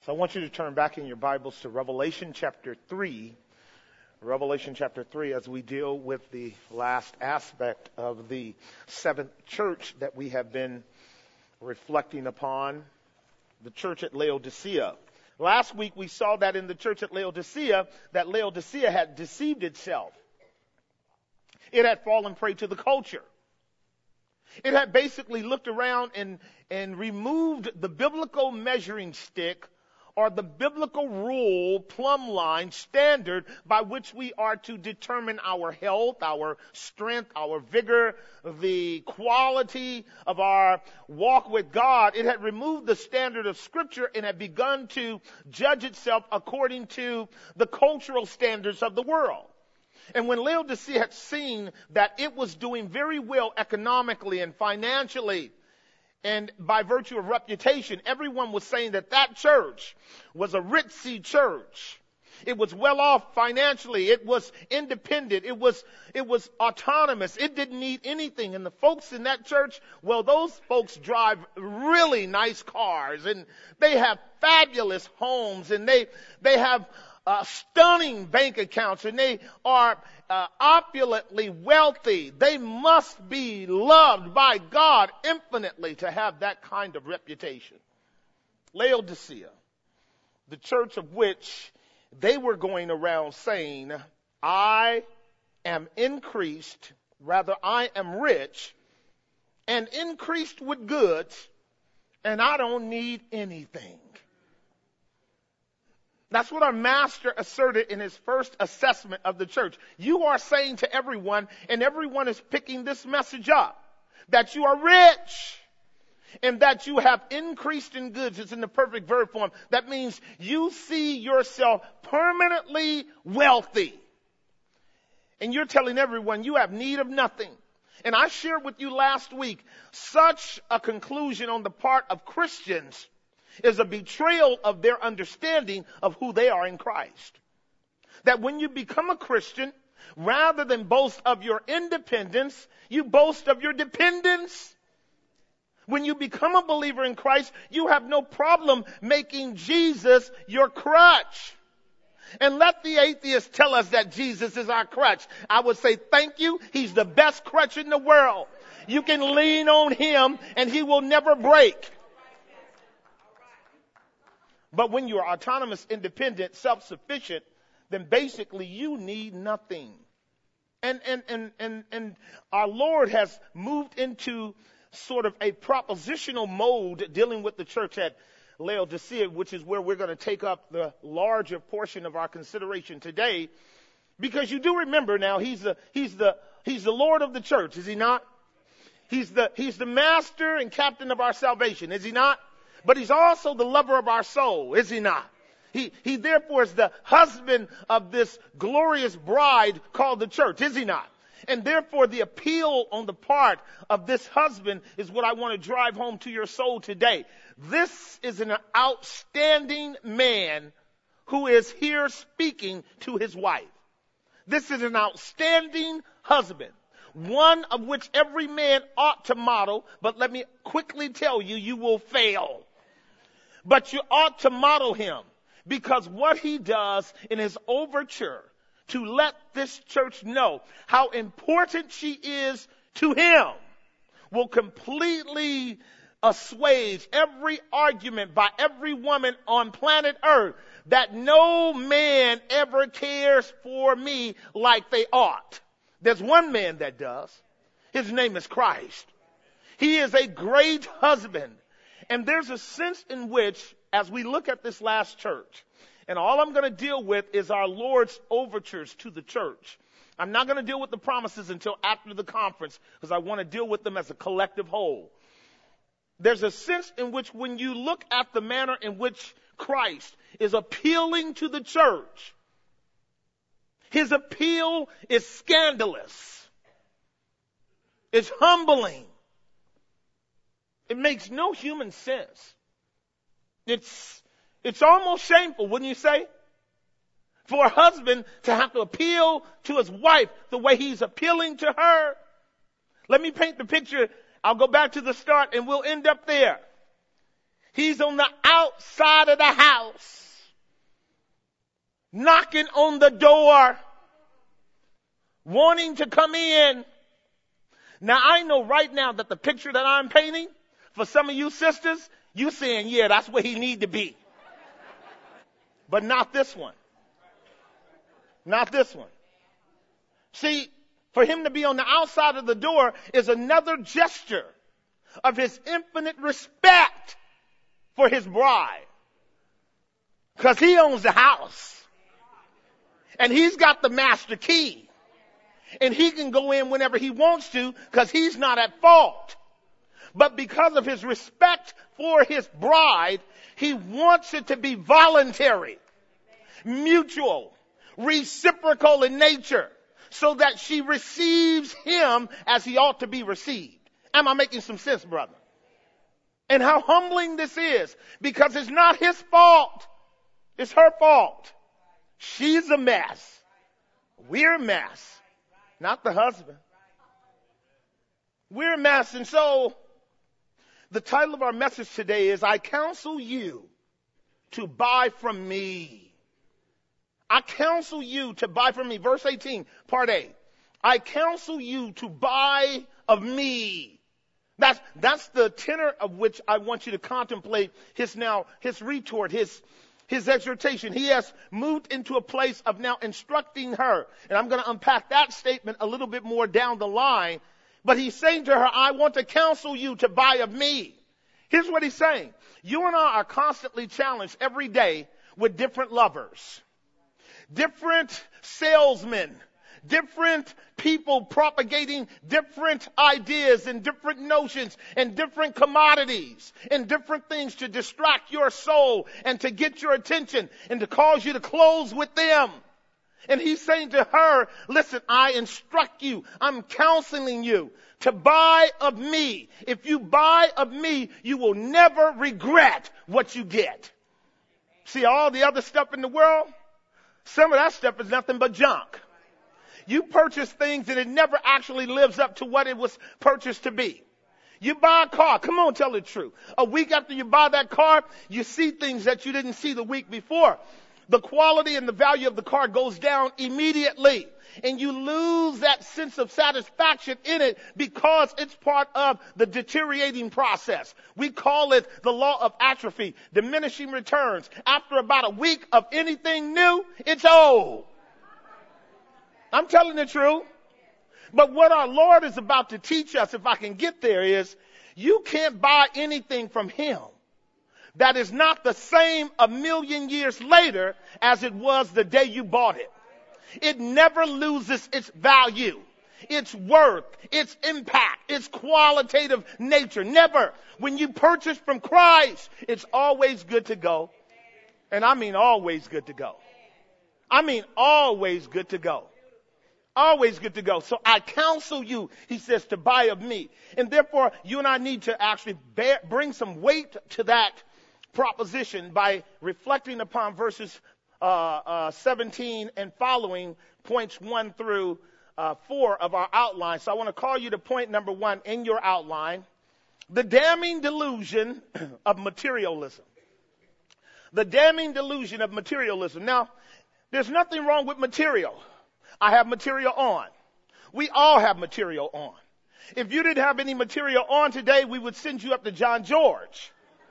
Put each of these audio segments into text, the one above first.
So I want you to turn back in your Bibles to Revelation chapter 3. Revelation chapter 3, as we deal with the last aspect of the seventh church that we have been reflecting upon, the church at Laodicea. Last week we saw that in the church at Laodicea, that Laodicea had deceived itself. It had fallen prey to the culture. It had basically looked around and removed the biblical measuring stick or the biblical rule, plumb line, standard by which we are to determine our health, our strength, our vigor, the quality of our walk with God. It had removed the standard of Scripture and had begun to judge itself according to the cultural standards of the world. And when Laodicea had seen that it was doing very well economically and financially, and by virtue of reputation, everyone was saying that that church was a ritzy church. It was well off financially. It was independent. It was autonomous. It didn't need anything. And the folks in that church, well, those folks drive really nice cars, and they have fabulous homes, and they have stunning bank accounts, and they are opulently wealthy. They must be loved by God infinitely to have that kind of reputation. Laodicea, the church of which they were going around saying, I am increased, rather I am rich, and increased with goods, and I don't need anything. That's what our master asserted in his first assessment of the church. You are saying to everyone, and everyone is picking this message up, that you are rich and that you have increased in goods. It's in the perfect verb form. That means you see yourself permanently wealthy. And you're telling everyone you have need of nothing. And I shared with you last week, such a conclusion on the part of Christians is a betrayal of their understanding of who they are in Christ. That when you become a Christian, rather than boast of your independence, you boast of your dependence. When you become a believer in Christ, you have no problem making Jesus your crutch. And let the atheists tell us that Jesus is our crutch. I would say, thank you. He's the best crutch in the world. You can lean on him and he will never break. But when you're autonomous, independent, self-sufficient, then basically you need nothing. And our Lord has moved into sort of a propositional mode dealing with the church at Laodicea, which is where we're going to take up the larger portion of our consideration today. Because you do remember now, he's the Lord of the church, is he not? He's the master and captain of our salvation, is he not? But he's also the lover of our soul, is he not? He therefore is the husband of this glorious bride called the church, is he not? And therefore the appeal on the part of this husband is what I want to drive home to your soul today. This is an outstanding man who is here speaking to his wife. This is an outstanding husband. One of which every man ought to model, but let me quickly tell you, you will fail. But you ought to model him, because what he does in his overture to let this church know how important she is to him will completely assuage every argument by every woman on planet Earth that no man ever cares for me like they ought. There's one man that does. His name is Christ. He is a great husband. And there's a sense in which, as we look at this last church, and all I'm going to deal with is our Lord's overtures to the church. I'm not going to deal with the promises until after the conference, because I want to deal with them as a collective whole. There's a sense in which when you look at the manner in which Christ is appealing to the church, his appeal is scandalous. It's humbling. It makes no human sense. It's almost shameful, wouldn't you say? For a husband to have to appeal to his wife the way he's appealing to her. Let me paint the picture. I'll go back to the start and we'll end up there. He's on the outside of the house, knocking on the door, wanting to come in. Now, I know right now that the picture that I'm painting, for some of you sisters, you saying, yeah, that's where he need to be. But not this one. Not this one. See, for him to be on the outside of the door is another gesture of his infinite respect for his bride. Because he owns the house. And he's got the master key. And he can go in whenever he wants to because he's not at fault. But because of his respect for his bride, he wants it to be voluntary, mutual, reciprocal in nature, so that she receives him as he ought to be received. Am I making some sense, brother? And how humbling this is, because it's not his fault. It's her fault. She's a mess. We're a mess. Not the husband. We're a mess. And so the title of our message today is, I counsel you to buy from me. I counsel you to buy from me. Verse 18, part A. I counsel you to buy of me. That's the tenor of which I want you to contemplate his retort, his exhortation. He has moved into a place of now instructing her. And I'm going to unpack that statement a little bit more down the line. But he's saying to her, I want to counsel you to buy of me. Here's what he's saying. You and I are constantly challenged every day with different lovers, different salesmen, different people propagating different ideas and different notions and different commodities and different things to distract your soul and to get your attention and to cause you to close with them. And he's saying to her, listen, I instruct you, I'm counseling you to buy of me. If you buy of me, you will never regret what you get. See, all the other stuff in the world, some of that stuff is nothing but junk. You purchase things and it never actually lives up to what it was purchased to be. You buy a car. Come on, tell the truth. A week after you buy that car, you see things that you didn't see the week before. The quality and the value of the car goes down immediately. And you lose that sense of satisfaction in it because it's part of the deteriorating process. We call it the law of atrophy, diminishing returns. After about a week of anything new, it's old. I'm telling the truth. But what our Lord is about to teach us, if I can get there, is you can't buy anything from him that is not the same a million years later as it was the day you bought it. It never loses its value, its worth, its impact, its qualitative nature. Never. When you purchase from Christ, it's always good to go. And I mean always good to go. I mean always good to go. Always good to go. So I counsel you, he says, to buy of me. And therefore, you and I need to actually bring some weight to that proposition by reflecting upon verses 17 and following, points 1 through 4 of our outline. So I want to call you to point number 1 in your outline. The damning delusion of materialism. The damning delusion of materialism. Now, there's nothing wrong with material. I have material on. We all have material on. If you didn't have any material on today, we would send you up to John George.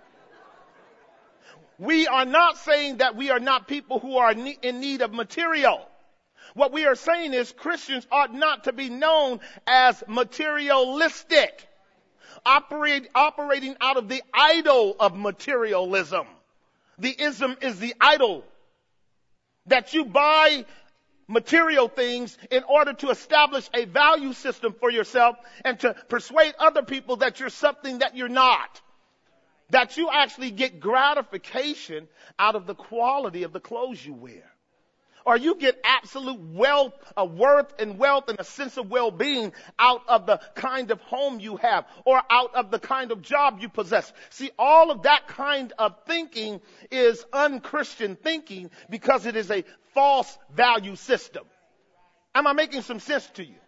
We are not saying that we are not people who are in need of material. What we are saying is Christians ought not to be known as materialistic, operating out of the idol of materialism. The ism is the idol. That you buy material things in order to establish a value system for yourself and to persuade other people that you're something that you're not. That you actually get gratification out of the quality of the clothes you wear. Or you get absolute wealth, worth and wealth and a sense of well-being out of the kind of home you have or out of the kind of job you possess. See, all of that kind of thinking is unchristian thinking because it is a false value system. Am I making some sense to you?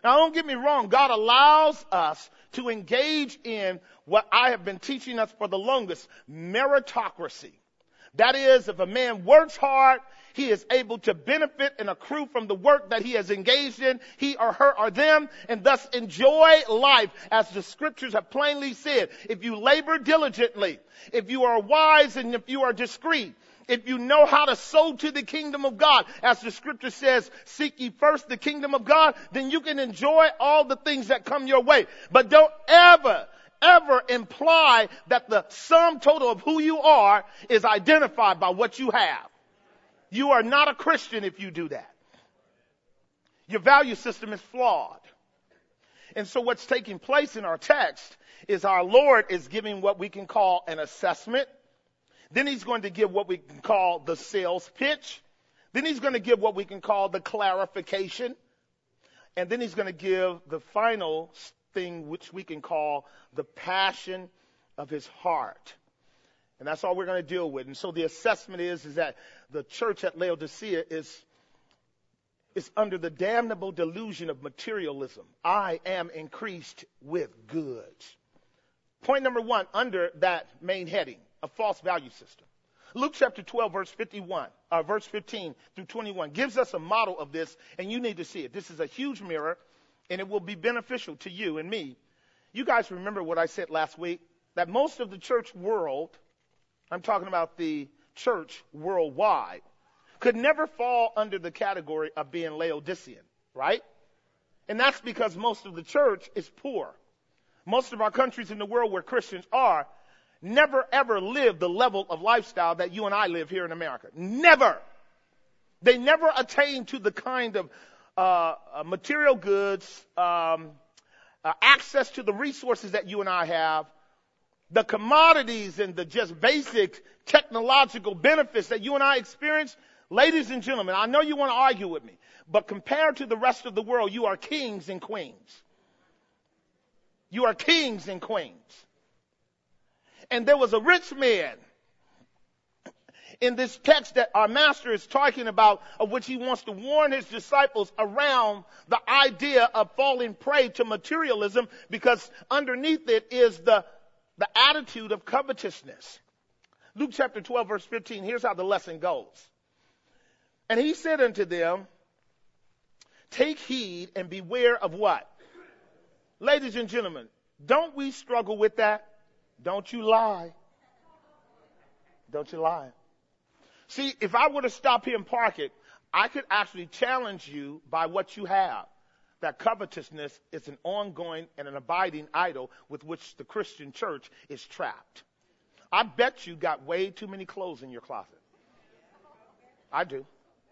Now, don't get me wrong. God allows us to engage in what I have been teaching us for the longest, meritocracy. That is, if a man works hard, he is able to benefit and accrue from the work that he has engaged in, he or her or them, and thus enjoy life, as the scriptures have plainly said. If you labor diligently, if you are wise and if you are discreet, if you know how to sow to the kingdom of God, as the scripture says, seek ye first the kingdom of God, then you can enjoy all the things that come your way. But don't ever imply that the sum total of who you are is identified by what you have. You are not a Christian if you do that. Your value system is flawed. And so what's taking place in our text is our Lord is giving what we can call an assessment. Then he's going to give what we can call the sales pitch. Then he's going to give what we can call the clarification. And then he's going to give the final thing which we can call the passion of his heart. And that's all we're going to deal with. And so the assessment is that the church at Laodicea is under the damnable delusion of materialism. I am increased with goods. Point number one, under that main heading, a false value system. Luke chapter 12, verse 15 through 21 gives us a model of this, and you need to see it. This is a huge mirror, and it will be beneficial to you and me. You guys remember what I said last week, that most of the church world, I'm talking about the church worldwide, could never fall under the category of being Laodicean, right? And that's because most of the church is poor. Most of our countries in the world where Christians are never ever live the level of lifestyle that you and I live here in America. Never. They never attain to the kind of material goods, access to the resources that you and I have, the commodities and the just basic technological benefits that you and I experience. Ladies and gentlemen, I know you want to argue with me, but compared to the rest of the world, you are kings and queens. You are kings and queens. And there was a rich man in this text that our master is talking about, of which he wants to warn his disciples around the idea of falling prey to materialism, because underneath it is the attitude of covetousness. Luke chapter 12, verse 15, here's how the lesson goes. And he said unto them, take heed and beware of what? Ladies and gentlemen, don't we struggle with that? Don't you lie. Don't you lie. See, if I were to stop here and park it, I could actually challenge you by what you have. That covetousness is an ongoing and an abiding idol with which the Christian church is trapped. I bet you got way too many clothes in your closet. I do.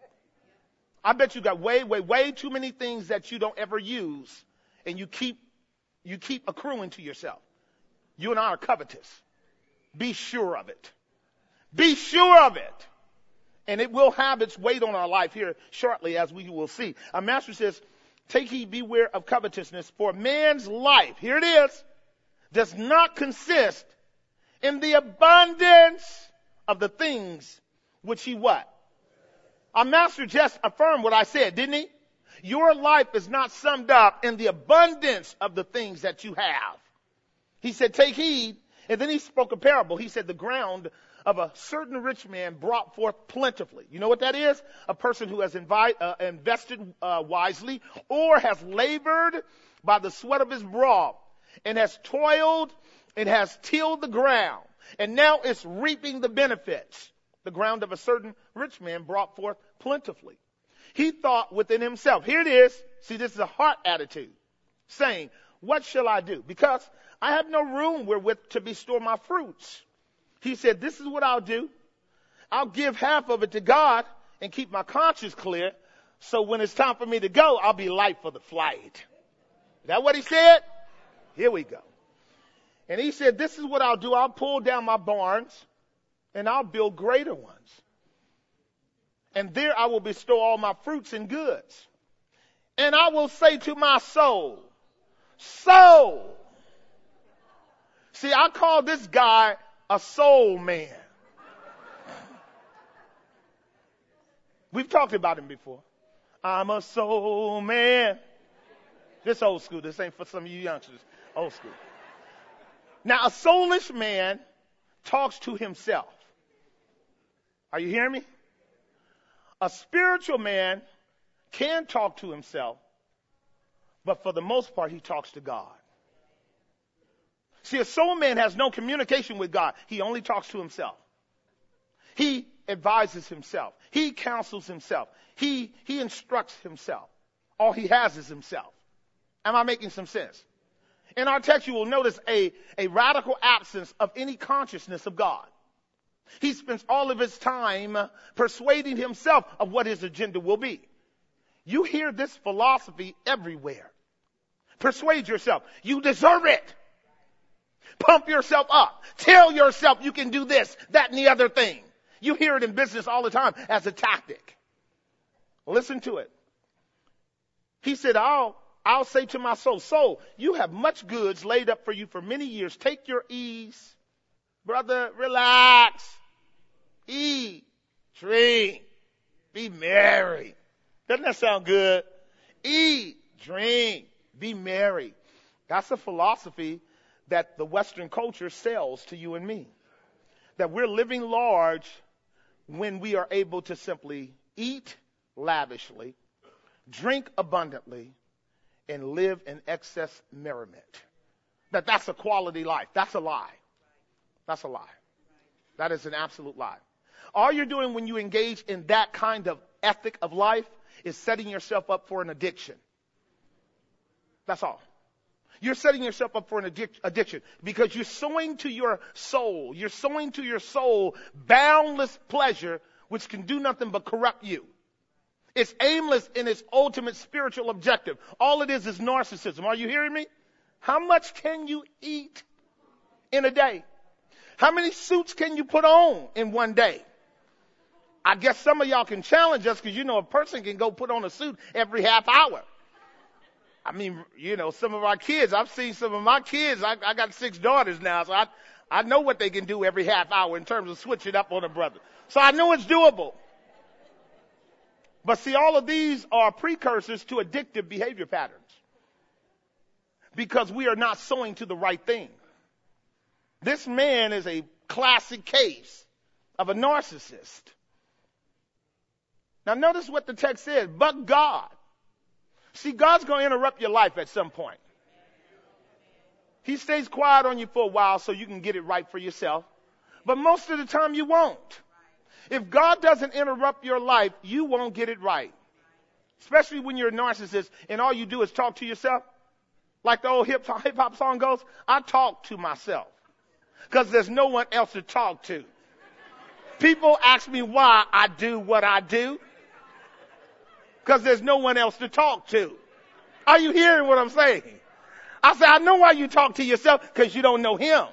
I bet you got way too many things that you don't ever use, and you keep accruing to yourself. You and I are covetous. Be sure of it. Be sure of it. And it will have its weight on our life here shortly, as we will see. Our master says, take heed, beware of covetousness, for man's life, here it is, does not consist in the abundance of the things which he what? Our master just affirmed what I said, didn't he? Your life is not summed up in the abundance of the things that you have. He said, take heed. And then he spoke a parable. He said, the ground of a certain rich man brought forth plentifully. You know what that is? A person who has invested wisely, or has labored by the sweat of his brow, and has toiled and has tilled the ground, and now is reaping the benefits. The ground of a certain rich man brought forth plentifully. He thought within himself, here it is. See, this is a heart attitude, saying, what shall I do? Because I have no room wherewith to bestow my fruits. He said, this is what I'll do. I'll give half of it to God and keep my conscience clear. So when it's time for me to go, I'll be light for the flight. Is that what he said? Here we go. And he said, this is what I'll do. I'll pull down my barns and I'll build greater ones. And there I will bestow all my fruits and goods. And I will say to my soul, soul. See, I call this guy a soul man. We've talked about him before. I'm a soul man. This old school. This ain't for some of you youngsters. Old school. Now, a soulish man talks to himself. Are you hearing me? A spiritual man can talk to himself, but for the most part, he talks to God. See, a soul man has no communication with God. He only talks to himself. He advises himself. He counsels himself. He instructs himself. All he has is himself. Am I making some sense? In our text, you will notice a radical absence of any consciousness of God. He spends all of his time persuading himself of what his agenda will be. You hear this philosophy everywhere. Persuade yourself. You deserve it. Pump yourself up. Tell yourself you can do this, that, and the other thing. You hear it in business all the time as a tactic. Listen to it. He said, I'll say to my soul, soul, you have much goods laid up for you for many years. Take your ease. Brother, relax. Eat, drink, be merry. Doesn't that sound good? Eat, drink, be merry. That's a philosophy that the Western culture sells to you and me. That we're living large when we are able to simply eat lavishly, drink abundantly, and live in excess merriment. That's a quality life. That's a lie. That's a lie. That is an absolute lie. All you're doing when you engage in that kind of ethic of life is setting yourself up for an addiction. That's all. You're setting yourself up for an addiction because you're sowing to your soul. You're sowing to your soul boundless pleasure, which can do nothing but corrupt you. It's aimless in its ultimate spiritual objective. All it is narcissism. Are you hearing me? How much can you eat in a day? How many suits can you put on in one day? I guess some of y'all can challenge us because, a person can go put on a suit every half hour. I mean, some of our kids, I've seen some of my kids. I got 6 daughters now, so I know what they can do every half hour in terms of switching up on a brother. So I know it's doable. But see, all of these are precursors to addictive behavior patterns because we are not sowing to the right thing. This man is a classic case of a narcissist. Now notice what the text says, but God. See, God's going to interrupt your life at some point. He stays quiet on you for a while so you can get it right for yourself. But most of the time you won't. If God doesn't interrupt your life, you won't get it right. Especially when you're a narcissist and all you do is talk to yourself. Like the old hip hop song goes, I talk to myself. Because there's no one else to talk to. People ask me why I do what I do. Because there's no one else to talk to. Are you hearing what I'm saying? I say, I know why you talk to yourself, because you don't know him.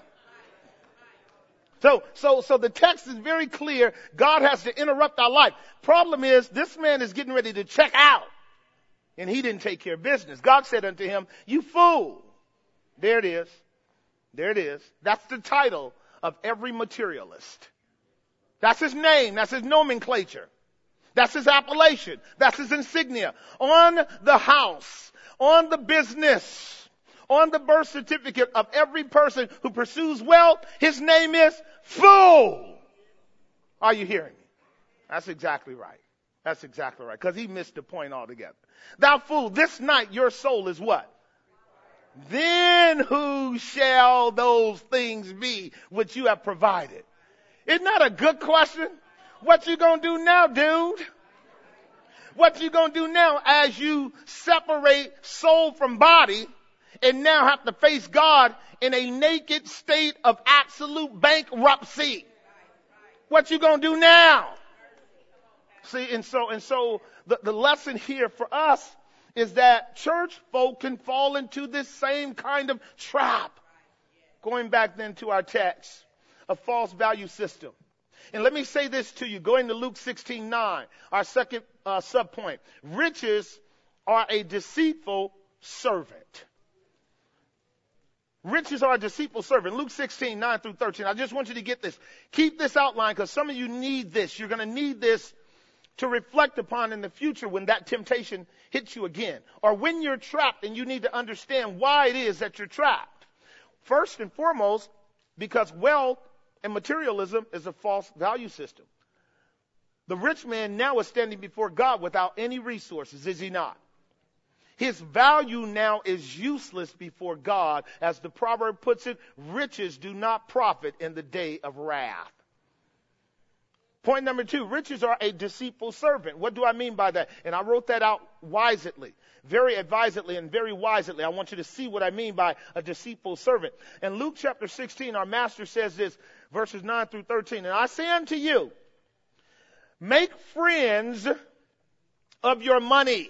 So the text is very clear. God has to interrupt our life. Problem is, this man is getting ready to check out. And he didn't take care of business. God said unto him, you fool. There it is. There it is. That's the title of every materialist. That's his name. That's his nomenclature. That's his appellation. That's his insignia. On the house, on the business, on the birth certificate of every person who pursues wealth, his name is fool. Are you hearing me? That's exactly right. That's exactly right. Because he missed the point altogether. Thou fool, this night your soul is what? Then who shall those things be which you have provided? Isn't that a good question? What you gonna do now, dude? What you gonna do now as you separate soul from body and now have to face God in a naked state of absolute bankruptcy? What you gonna do now? See, and so the lesson here for us is that church folk can fall into this same kind of trap. Going back then to our text, a false value system. And let me say this to you, going to Luke 16:9, our second subpoint. Riches are a deceitful servant. Riches are a deceitful servant. Luke 16:9 through 13. I just want you to get this. Keep this outline because some of you need this. You're going to need this to reflect upon in the future when that temptation hits you again, or when you're trapped and you need to understand why it is that you're trapped. First and foremost, because wealth and materialism is a false value system. The rich man now is standing before God without any resources, is he not? His value now is useless before God. As the proverb puts it, riches do not profit in the day of wrath. Point number 2, riches are a deceitful servant. What do I mean by that? And I wrote that out wisely, very advisedly and very wisely. I want you to see what I mean by a deceitful servant. In Luke chapter 16, our master says this, verses 9 through 13. And I say unto you, make friends of your money,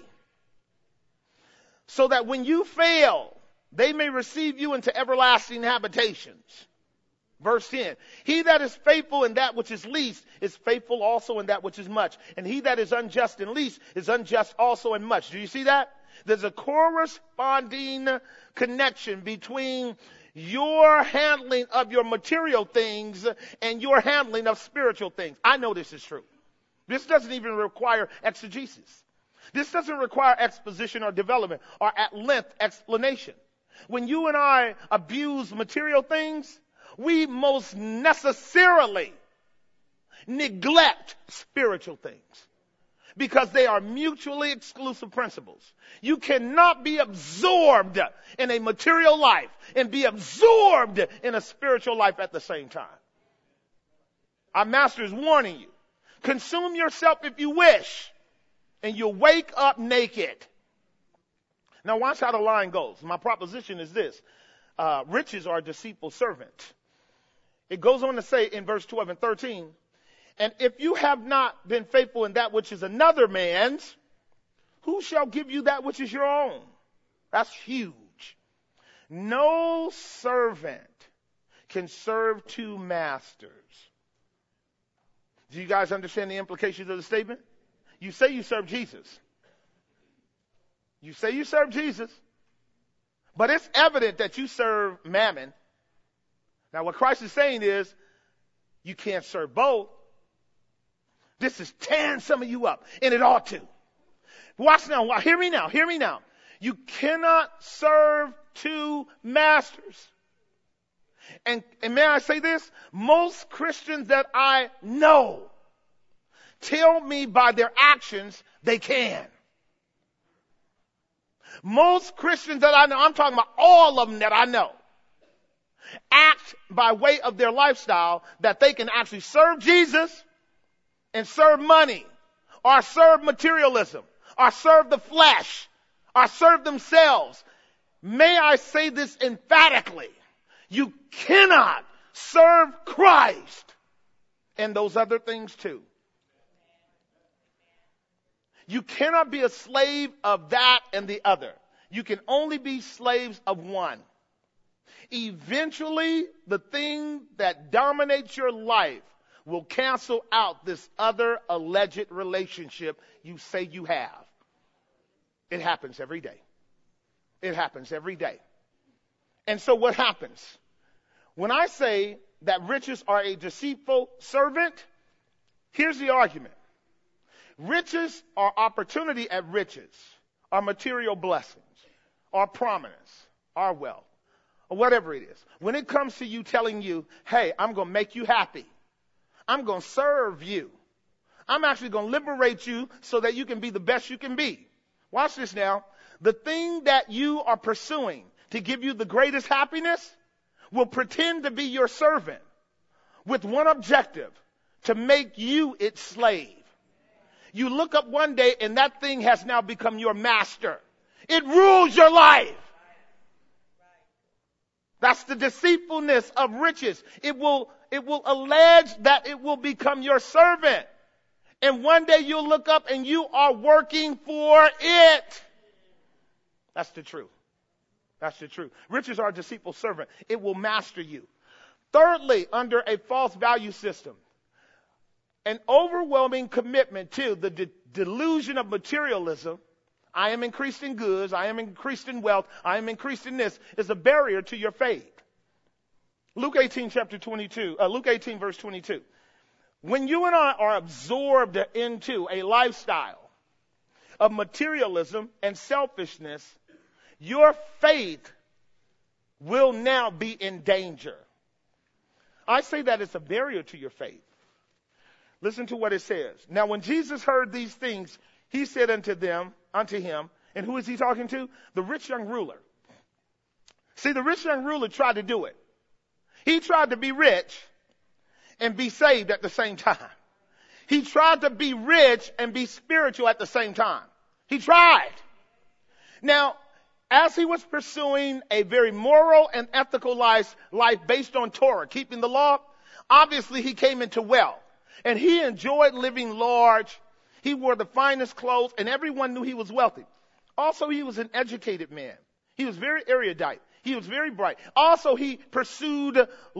so that when you fail, they may receive you into everlasting habitations. Verse 10, he that is faithful in that which is least is faithful also in that which is much. And he that is unjust in least is unjust also in much. Do you see that? There's a corresponding connection between your handling of your material things and your handling of spiritual things. I know this is true. This doesn't even require exegesis. This doesn't require exposition or development or at length explanation. When you and I abuse material things, we most necessarily neglect spiritual things because they are mutually exclusive principles. You cannot be absorbed in a material life and be absorbed in a spiritual life at the same time. Our master is warning you. Consume yourself if you wish, and you'll wake up naked. Now watch how the line goes. My proposition is this. Riches are a deceitful servant. It goes on to say in verse 12 and 13, and if you have not been faithful in that which is another man's, who shall give you that which is your own? That's huge. No servant can serve two masters. Do you guys understand the implications of the statement? You say you serve Jesus. You say you serve Jesus, but it's evident that you serve mammon. Now what Christ is saying is, you can't serve both. This is tearing some of you up, and it ought to. Watch now, hear me now. You cannot serve two masters. And may I say this? Most Christians that I know tell me by their actions they can. Most Christians that I know, I'm talking about all of them that I know, act by way of their lifestyle that they can actually serve Jesus and serve money, or serve materialism, or serve the flesh, or serve themselves. May I say this emphatically? You cannot serve Christ and those other things too. You cannot be a slave of that and the other. You can only be slaves of one. Eventually, the thing that dominates your life will cancel out this other alleged relationship you say you have. It happens every day. It happens every day. And so what happens? When I say that riches are a deceitful servant, here's the argument. Riches are opportunity at riches, are material blessings, are prominence, are wealth, or whatever it is. When it comes to you telling you, hey, I'm going to make you happy. I'm going to serve you. I'm actually going to liberate you so that you can be the best you can be. Watch this now. The thing that you are pursuing to give you the greatest happiness will pretend to be your servant with one objective, to make you its slave. You look up one day and that thing has now become your master. It rules your life. That's the deceitfulness of riches. It will allege that it will become your servant. And one day you'll look up and you are working for it. That's the truth. That's the truth. Riches are a deceitful servant. It will master you. Thirdly, under a false value system, an overwhelming commitment to the delusion of materialism. I am increased in goods. I am increased in wealth. I am increased in this, is a barrier to your faith. Luke 18 verse 22. When you and I are absorbed into a lifestyle of materialism and selfishness, your faith will now be in danger. I say that it's a barrier to your faith. Listen to what it says. Now, when Jesus heard these things, he said unto him, and who is he talking to? The rich young ruler. See, the rich young ruler tried to do it. He tried to be rich and be saved at the same time. He tried to be rich and be spiritual at the same time. He tried. Now, as he was pursuing a very moral and ethical life based on Torah, keeping the law, obviously he came into wealth. And he enjoyed living large. He wore the finest clothes, and everyone knew he was wealthy. Also, he was an educated man. He was very erudite. He was very bright. Also, he pursued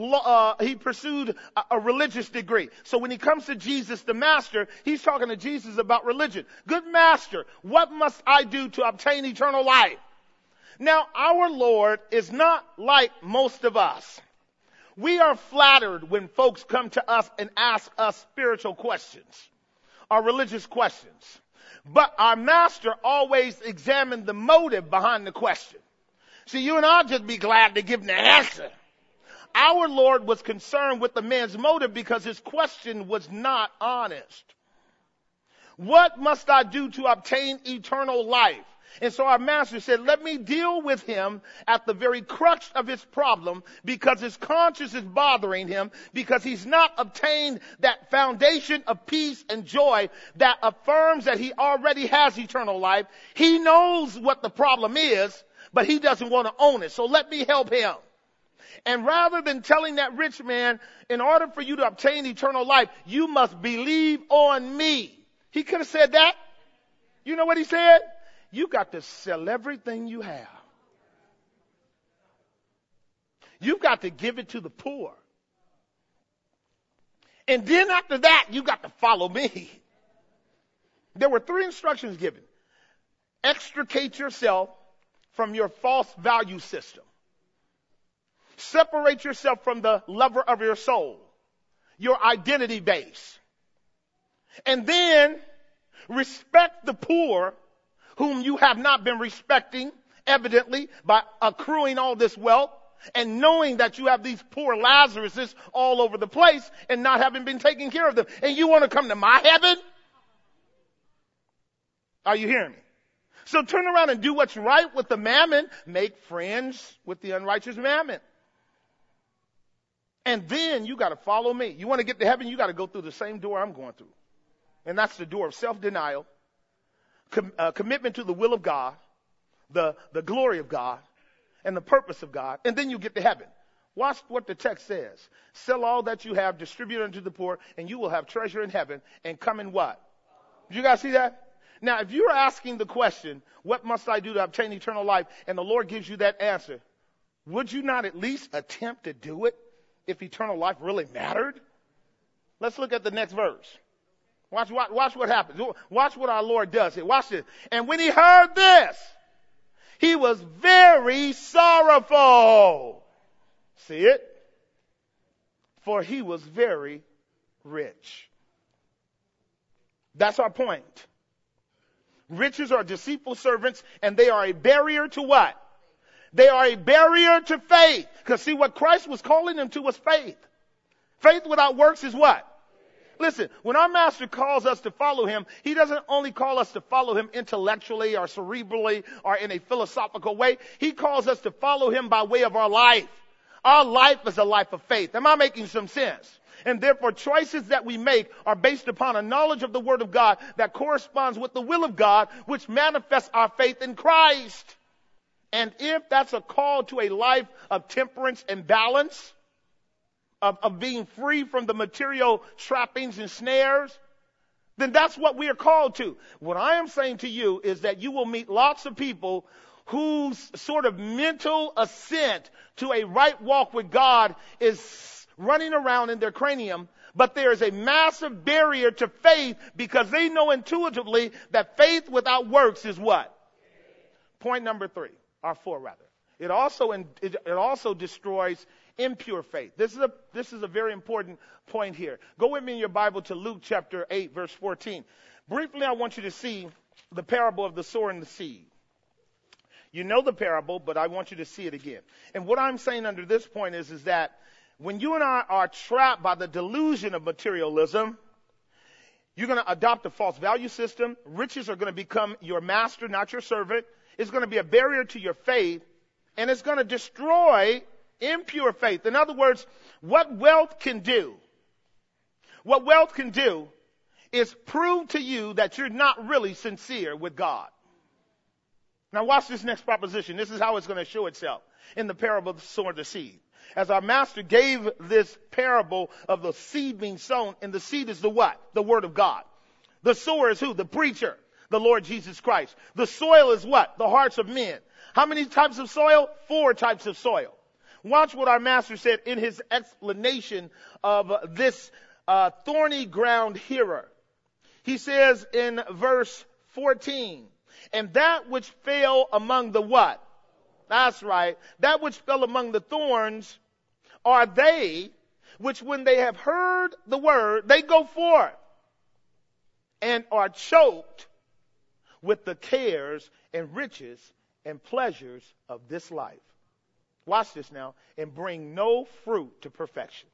a religious degree. So when he comes to Jesus, the master, he's talking to Jesus about religion. Good master, what must I do to obtain eternal life? Now, our Lord is not like most of us. We are flattered when folks come to us and ask us spiritual questions or religious questions. But our master always examined the motive behind the question. See, you and I'll just be glad to give him the answer. Our Lord was concerned with the man's motive because his question was not honest. What must I do to obtain eternal life? And so our master said, let me deal with him at the very crux of his problem, because his conscience is bothering him, because he's not obtained that foundation of peace and joy that affirms that he already has eternal life. He knows what the problem is, but he doesn't want to own it. So let me help him. And rather than telling that rich man, in order for you to obtain eternal life, you must believe on me. He could have said that. You know what he said? You got to sell everything you have. You've got to give it to the poor. And then after that, you got to follow me. There were 3 instructions given. Extricate yourself from your false value system. Separate yourself from the lover of your soul, your identity base. And then respect the poor, whom you have not been respecting, evidently, by accruing all this wealth and knowing that you have these poor Lazaruses all over the place and not having been taking care of them. And you want to come to my heaven? Are you hearing me? So turn around and do what's right with the mammon. Make friends with the unrighteous mammon. And then you got to follow me. You want to get to heaven, you got to go through the same door I'm going through. And that's the door of self-denial, commitment to the will of God, the glory of God, and the purpose of God. And then you get to heaven. Watch what the text says. Sell all that you have, distribute unto the poor, and you will have treasure in heaven. And come in what? Did you guys see that? Now, if you're asking the question, what must I do to obtain eternal life? And the Lord gives you that answer, would you not at least attempt to do it if eternal life really mattered? Let's look at the next verse. Watch what happens. Watch what our Lord does here. Watch this. And when he heard this, he was very sorrowful. See it? For he was very rich. That's our point. Riches are deceitful servants, and they are a barrier to what? They are a barrier to faith. Because see, what Christ was calling them to was faith. Faith without works is what? Listen, when our master calls us to follow him, he doesn't only call us to follow him intellectually or cerebrally or in a philosophical way. He calls us to follow him by way of our life. Our life is a life of faith. Am I making some sense? And therefore, choices that we make are based upon a knowledge of the Word of God that corresponds with the will of God, which manifests our faith in Christ. And if that's a call to a life of temperance and balance, of being free from the material trappings and snares, then that's what we are called to. What I am saying to you is that you will meet lots of people whose sort of mental assent to a right walk with God is running around in their cranium, but there is a massive barrier to faith because they know intuitively that faith without works is what? Point number 3, or 4 rather. It also destroys impure faith. This is a very important point here. Go with me in your Bible to Luke chapter 8, verse 14. Briefly, I want you to see the parable of the sower and the seed. You know the parable, but I want you to see it again. And what I'm saying under this point is that when you and I are trapped by the delusion of materialism, you're going to adopt a false value system. Riches are going to become your master, not your servant. It's going to be a barrier to your faith, and it's going to destroy impure faith. In other words, what wealth can do is prove to you that you're not really sincere with God. Now watch this next proposition. This is how it's going to show itself in the parable of the sower and the seed. As our master gave this parable of the seed being sown, and the seed is the what? The word of God. The sower is who? The preacher, the Lord Jesus Christ. The soil is what? The hearts of men. How many types of soil? 4 types of soil. Watch what our master said in his explanation of this thorny ground hearer. He says in verse 14, and that which fell among the what? That's right. That which fell among the thorns are they which when they have heard the word, they go forth and are choked with the cares and riches and pleasures of this life. Watch this now. And bring no fruit to perfection.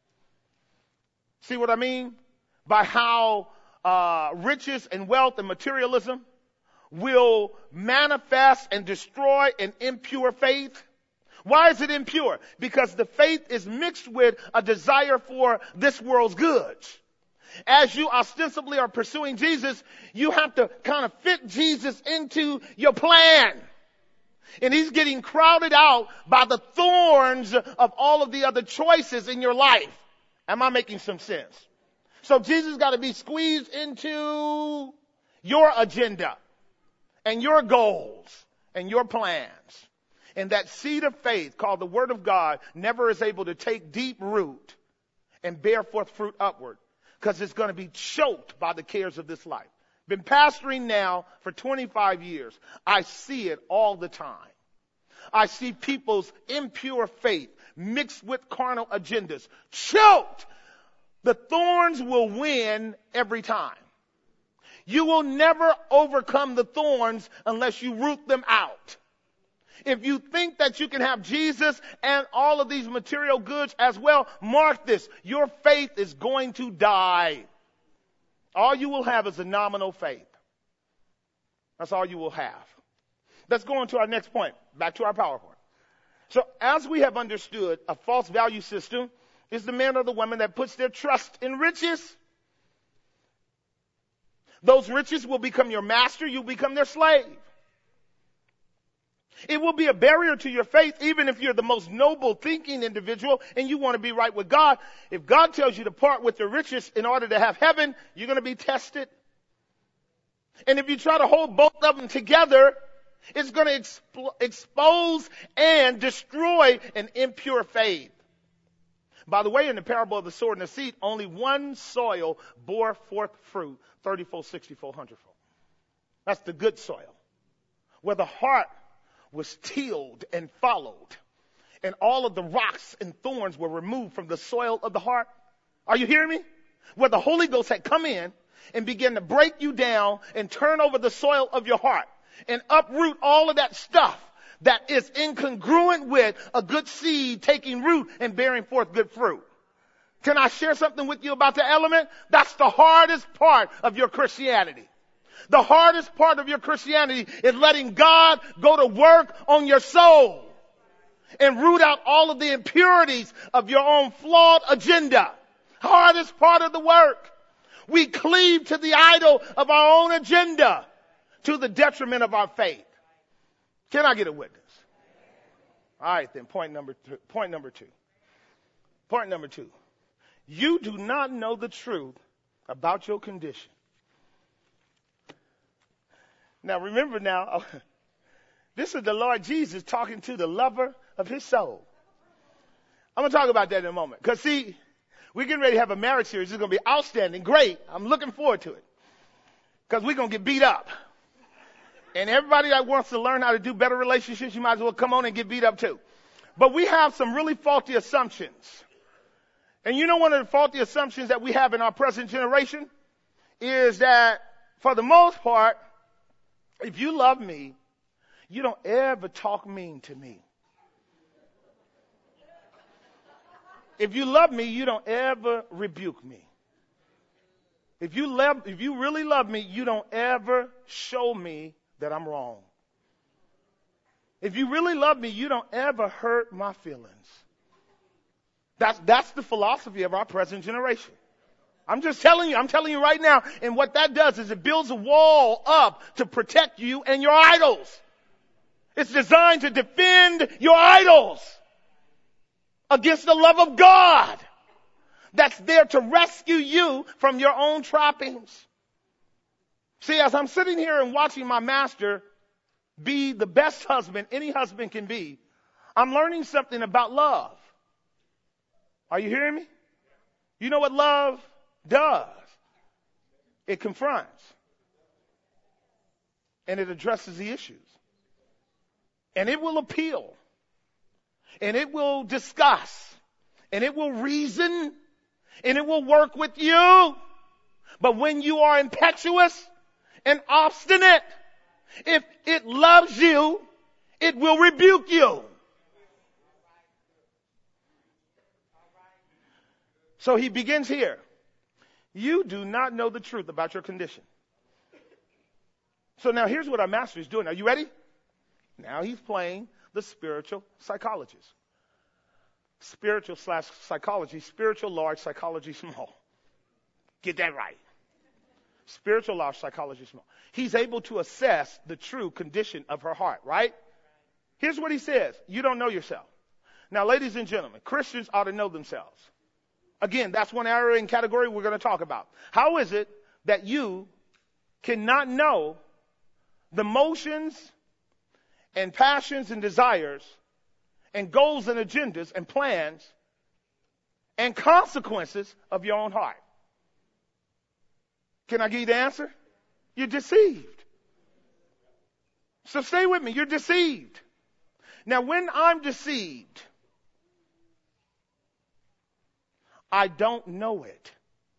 See what I mean? By how riches and wealth and materialism will manifest and destroy an impure faith. Why is it impure? Because the faith is mixed with a desire for this world's goods. As you ostensibly are pursuing Jesus, you have to kind of fit Jesus into your plan. And he's getting crowded out by the thorns of all of the other choices in your life. Am I making some sense? So Jesus got to be squeezed into your agenda and your goals and your plans. And that seed of faith called the Word of God never is able to take deep root and bear forth fruit upward, because it's going to be choked by the cares of this life. Been pastoring now for 25 years. I see it all the time. I see people's impure faith mixed with carnal agendas, choked. The thorns will win every time. You will never overcome the thorns unless you root them out. If you think that you can have Jesus and all of these material goods as well, mark this. Your faith is going to die. All you will have is a nominal faith. That's all you will have. Let's go on to our next point. Back to our PowerPoint. So as we have understood, a false value system is the man or the woman that puts their trust in riches. Those riches will become your master. You'll become their slave. It will be a barrier to your faith, even if you're the most noble thinking individual and you want to be right with God. If God tells you to part with your riches in order to have heaven, you're going to be tested. And if you try to hold both of them together, it's going to expose and destroy an impure faith. By the way, in the parable of the sower and the seed, only one soil bore forth fruit, 30-fold, 60-fold, 100-fold. That's the good soil, where the heart was tilled and followed, and all of the rocks and thorns were removed from the soil of the heart. Are you hearing me? Where the Holy Ghost had come in and began to break you down and turn over the soil of your heart and uproot all of that stuff that is incongruent with a good seed taking root and bearing forth good fruit. Can I share something with you about the element? That's the hardest part of your Christianity. The hardest part of your Christianity is letting God go to work on your soul and root out all of the impurities of your own flawed agenda. Hardest part of the work. We cleave to the idol of our own agenda to the detriment of our faith. Can I get a witness? All right, then point number two. Point number two. You do not know the truth about your condition. Now remember now, this is the Lord Jesus talking to the lover of his soul. I'm going to talk about that in a moment. Because see, we're getting ready to have a marriage series. It's going to be outstanding, great. I'm looking forward to it. Because we're going to get beat up. And everybody that wants to learn how to do better relationships, you might as well come on and get beat up too. But we have some really faulty assumptions. And you know one of the faulty assumptions that we have in our present generation is that, for the most part, if you love me, you don't ever talk mean to me. If you love me, you don't ever rebuke me. If you really love me, you don't ever show me that I'm wrong. If you really love me, you don't ever hurt my feelings. That's the philosophy of our present generation. I'm telling you right now, and what that does is it builds a wall up to protect you and your idols. It's designed to defend your idols against the love of God that's there to rescue you from your own trappings. See, as I'm sitting here and watching my master be the best husband any husband can be, I'm learning something about love. Are you hearing me? You know what love does? It confronts. And it addresses the issues. And it will appeal. And it will discuss. And it will reason. And it will work with you. But when you are impetuous and obstinate, if it loves you, it will rebuke you. So he begins here. You do not know the truth about your condition. So now here's what our master is doing. Are you ready? Now he's playing the spiritual psychologist. Spiritual/psychology. Spiritual large, psychology small. Get that right. Spiritual large, psychology small. He's able to assess the true condition of her heart, right? Here's what he says. You don't know yourself. Now, ladies and gentlemen, Christians ought to know themselves. Again, that's one area and category we're going to talk about. How is it that you cannot know the motions and passions and desires and goals and agendas and plans and consequences of your own heart? Can I give you the answer? You're deceived. So stay with me. You're deceived. Now, when I'm deceived, I don't know it.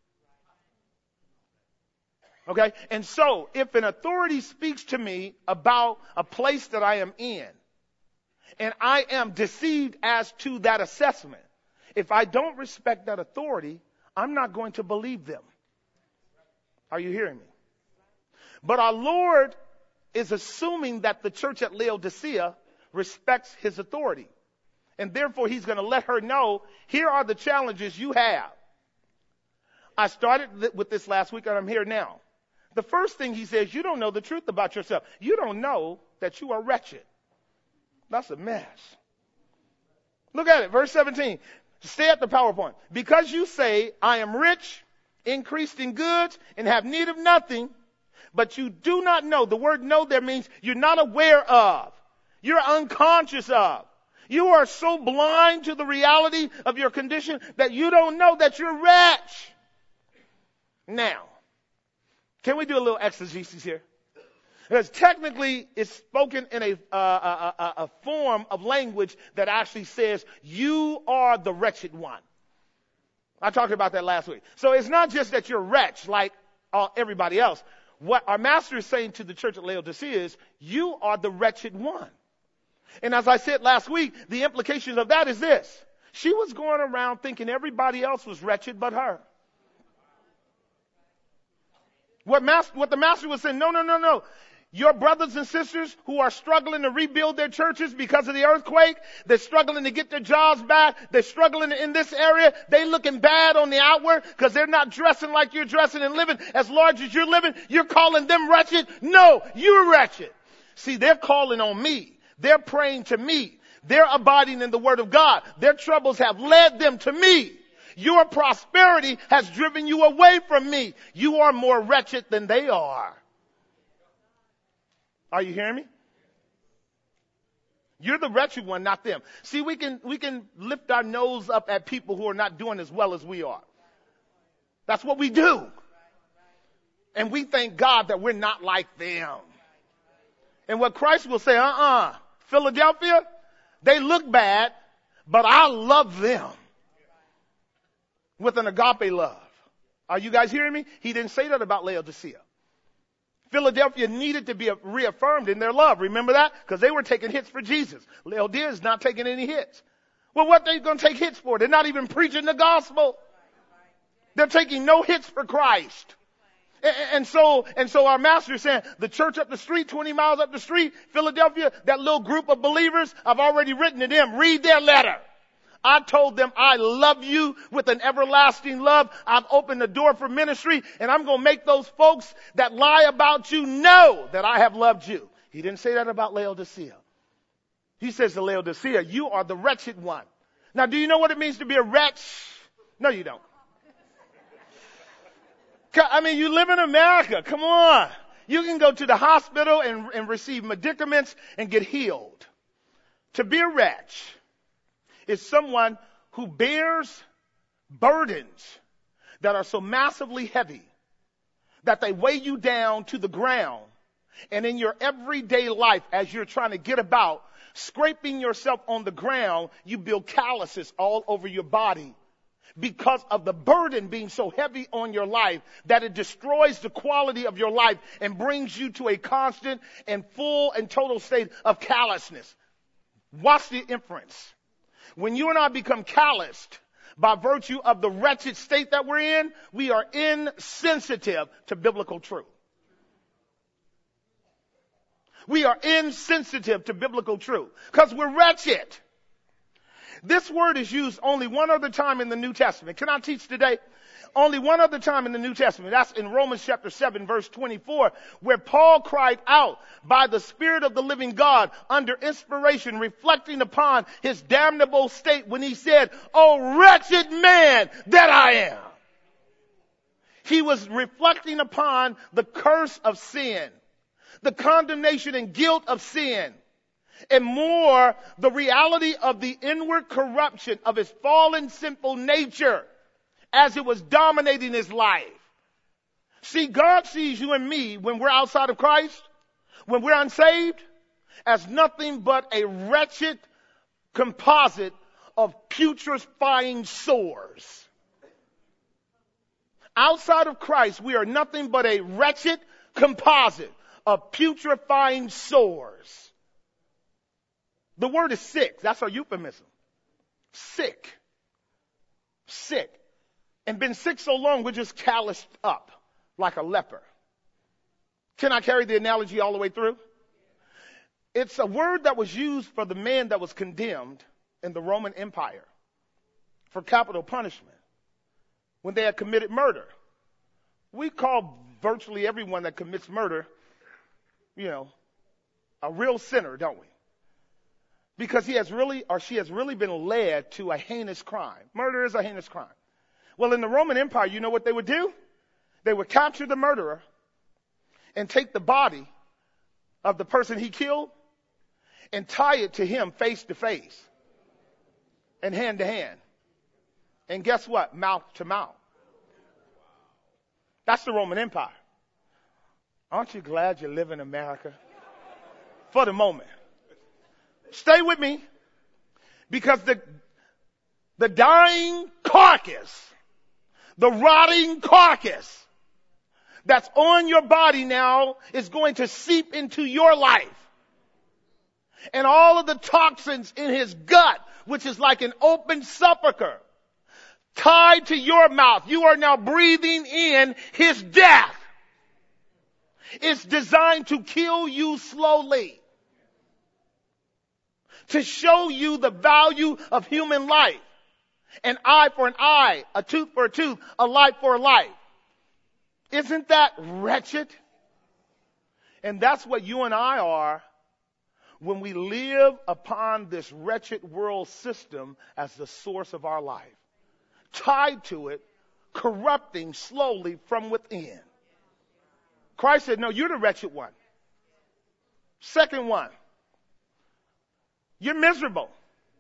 Okay? And so, if an authority speaks to me about a place that I am in, and I am deceived as to that assessment, if I don't respect that authority, I'm not going to believe them. Are you hearing me? But our Lord is assuming that the church at Laodicea respects his authority. And therefore, he's going to let her know, here are the challenges you have. I started with this last week, and I'm here now. The first thing he says, you don't know the truth about yourself. You don't know that you are wretched. That's a mess. Look at it, verse 17. Stay at the PowerPoint. Because you say, I am rich, increased in goods, and have need of nothing, but you do not know. The word know there means you're not aware of. You're unconscious of. You are so blind to the reality of your condition that you don't know that you're wretched. Now, can we do a little exegesis here? Because technically it's spoken in a form of language that actually says you are the wretched one. I talked about that last week. So it's not just that you're wretched like everybody else. What our master is saying to the church at Laodicea is you are the wretched one. And as I said last week, the implication of that is this. She was going around thinking everybody else was wretched but her. What the master was saying, no. Your brothers and sisters who are struggling to rebuild their churches because of the earthquake, they're struggling to get their jobs back, they're struggling in this area, they looking bad on the outward because they're not dressing like you're dressing and living as large as you're living. You're calling them wretched? No, you're wretched. See, they're calling on me. They're praying to me. They're abiding in the word of God. Their troubles have led them to me. Your prosperity has driven you away from me. You are more wretched than they are. Are you hearing me? You're the wretched one, not them. See, we can lift our nose up at people who are not doing as well as we are. That's what we do. And we thank God that we're not like them. And what Christ will say, Philadelphia, they look bad, but I love them with an agape love. Are you guys hearing me? He didn't say that about Laodicea. Philadelphia needed to be reaffirmed in their love. Remember that? Because they were taking hits for Jesus. Laodicea is not taking any hits. Well, what are they going to take hits for? They're not even preaching the gospel. They're taking no hits for Christ. And so our master is saying, the church up the street, 20 miles up the street, Philadelphia, that little group of believers, I've already written to them, read their letter. I told them I love you with an everlasting love. I've opened the door for ministry, and I'm going to make those folks that lie about you know that I have loved you. He didn't say that about Laodicea. He says to Laodicea, you are the wretched one. Now, do you know what it means to be a wretch? No, you don't. I mean, you live in America. Come on. You can go to the hospital and receive medicaments and get healed. To be a wretch is someone who bears burdens that are so massively heavy that they weigh you down to the ground. And in your everyday life, as you're trying to get about, scraping yourself on the ground, you build calluses all over your body because of the burden being so heavy on your life that it destroys the quality of your life and brings you to a constant and full and total state of callousness. Watch the inference. When you and I become calloused by virtue of the wretched state that we're in, we are insensitive to biblical truth. We are insensitive to biblical truth because we're wretched. This word is used only one other time in the New Testament. Can I teach today? Only one other time in the New Testament. That's in Romans chapter 7, verse 24, where Paul cried out by the Spirit of the living God under inspiration, reflecting upon his damnable state when he said, "Oh, wretched man that I am." He was reflecting upon the curse of sin, the condemnation and guilt of sin, and more, the reality of the inward corruption of his fallen, sinful nature as it was dominating his life. See, God sees you and me when we're outside of Christ, when we're unsaved, as nothing but a wretched composite of putrefying sores. Outside of Christ, we are nothing but a wretched composite of putrefying sores. The word is sick. That's our euphemism. Sick. Sick. And been sick so long, we're just calloused up like a leper. Can I carry the analogy all the way through? It's a word that was used for the man that was condemned in the Roman Empire for capital punishment when they had committed murder. We call virtually everyone that commits murder, a real sinner, don't we? Because he has really, or she has really been led to a heinous crime. Murder is a heinous crime. Well, in the Roman Empire, you know what they would do? They would capture the murderer and take the body of the person he killed and tie it to him face to face and hand to hand. And guess what? Mouth to mouth. That's the Roman Empire. Aren't you glad you live in America? For the moment. Stay with me, because the dying carcass, the rotting carcass that's on your body now is going to seep into your life. And all of the toxins in his gut, which is like an open sepulcher, tied to your mouth. You are now breathing in his death. It's designed to kill you slowly, to show you the value of human life. An eye for an eye, a tooth for a tooth, a life for a life. Isn't that wretched? And that's what you and I are when we live upon this wretched world system as the source of our life. Tied to it, corrupting slowly from within. Christ said, no, you're the wretched one. Second one. You're miserable.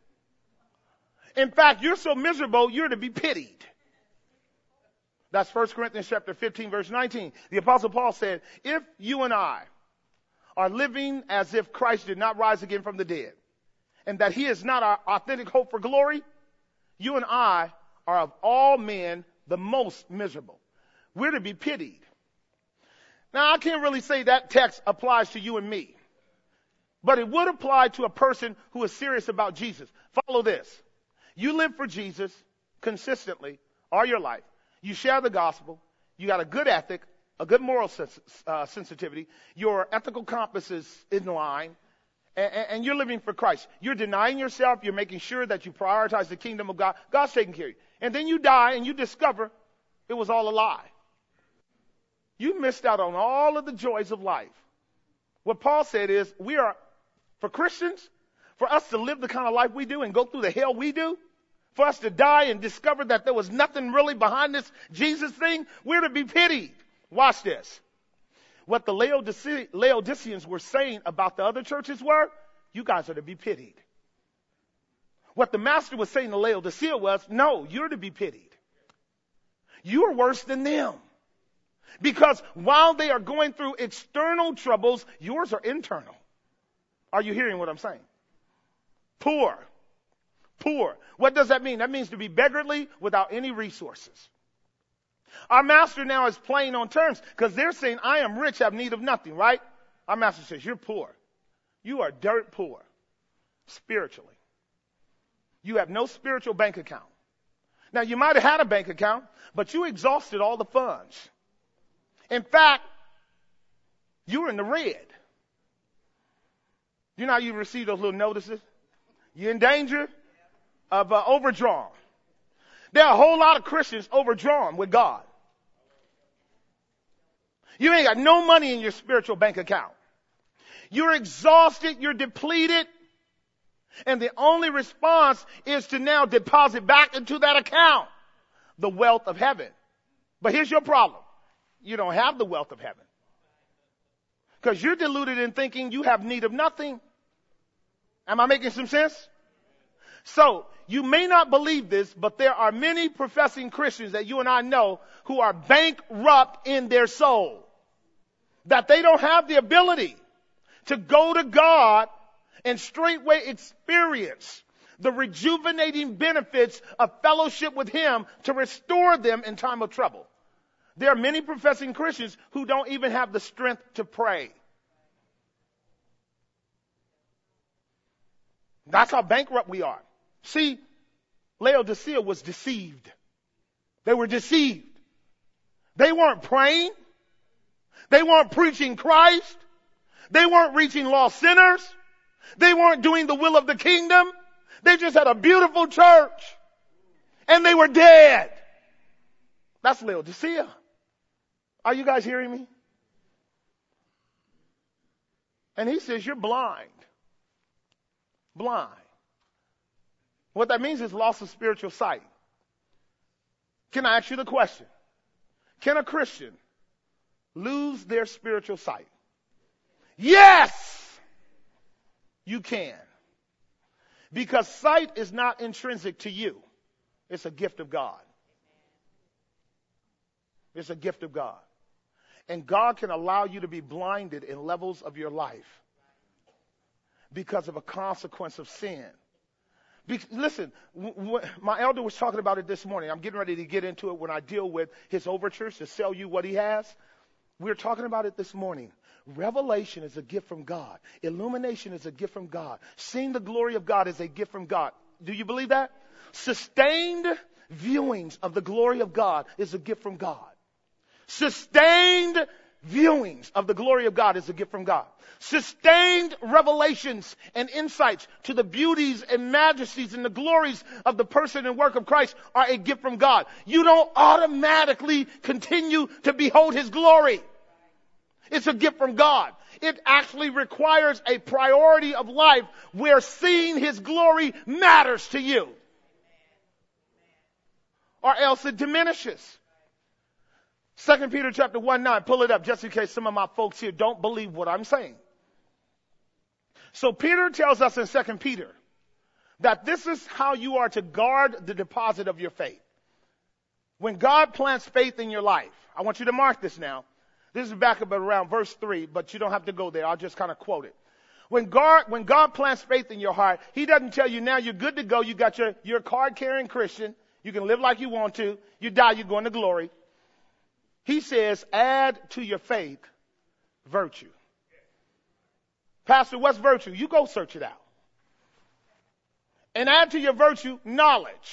In fact, you're so miserable, you're to be pitied. That's 1 Corinthians chapter 15, verse 19. The Apostle Paul said, if you and I are living as if Christ did not rise again from the dead, and that he is not our authentic hope for glory, you and I are of all men the most miserable. We're to be pitied. Now, I can't really say that text applies to you and me, but it would apply to a person who is serious about Jesus. Follow this. You live for Jesus consistently all your life. You share the gospel. You got a good ethic, a good moral sensitivity. Your ethical compass is in line, and you're living for Christ. You're denying yourself. You're making sure that you prioritize the kingdom of God. God's taking care of you. And then you die and you discover it was all a lie. You missed out on all of the joys of life. What Paul said is, we are, for Christians, for us to live the kind of life we do and go through the hell we do, for us to die and discover that there was nothing really behind this Jesus thing, we're to be pitied. Watch this. What the Laodiceans were saying about the other churches were, you guys are to be pitied. What the master was saying to Laodicea was, no, you're to be pitied. You are worse than them. Because while they are going through external troubles, yours are internal. Are you hearing what I'm saying? Poor. Poor. What does that mean? That means to be beggarly without any resources. Our master now is playing on terms because they're saying, I am rich, have need of nothing, right? Our master says, you're poor. You are dirt poor spiritually. You have no spiritual bank account. Now, you might have had a bank account, but you exhausted all the funds. In fact, you were in the red. You know how you receive those little notices? You're in danger of overdrawn. There are a whole lot of Christians overdrawn with God. You ain't got no money in your spiritual bank account. You're exhausted, you're depleted, and the only response is to now deposit back into that account the wealth of heaven. But here's your problem. You don't have the wealth of heaven. Because you're deluded in thinking you have need of nothing. Am I making some sense? So, you may not believe this, but there are many professing Christians that you and I know who are bankrupt in their soul. That they don't have the ability to go to God and straightway experience the rejuvenating benefits of fellowship with Him to restore them in time of trouble. There are many professing Christians who don't even have the strength to pray. That's how bankrupt we are. See, Laodicea was deceived. They were deceived. They weren't praying. They weren't preaching Christ. They weren't reaching lost sinners. They weren't doing the will of the kingdom. They just had a beautiful church. And they were dead. That's Laodicea. Are you guys hearing me? And he says, you're blind. Blind. What that means is loss of spiritual sight. Can I ask you the question? Can a Christian lose their spiritual sight? Yes, you can. Because sight is not intrinsic to you. It's a gift of God. It's a gift of God. And God can allow you to be blinded in levels of your life because of a consequence of sin. Listen, my elder was talking about it this morning. I'm getting ready to get into it when I deal with his overtures to sell you what he has. We're talking about it this morning. Revelation is a gift from God. Illumination is a gift from God. Seeing the glory of God is a gift from God. Do you believe that? Sustained viewings of the glory of God is a gift from God. Sustained viewings of the glory of God is a gift from God. Sustained revelations and insights to the beauties and majesties and the glories of the person and work of Christ are a gift from God. You don't automatically continue to behold His glory. It's a gift from God. It actually requires a priority of life where seeing His glory matters to you. Or else it diminishes. 2 Peter chapter 1:9, pull it up just in case some of my folks here don't believe what I'm saying. So Peter tells us in 2 Peter that this is how you are to guard the deposit of your faith. When God plants faith in your life, I want you to mark this now. This is back up around verse 3, but you don't have to go there. I'll just kind of quote it. When God plants faith in your heart, he doesn't tell you now you're good to go. You got you're a card-carrying Christian. You can live like you want to. You die, you're going to glory. He says, add to your faith virtue. Pastor, what's virtue? You go search it out. And add to your virtue knowledge.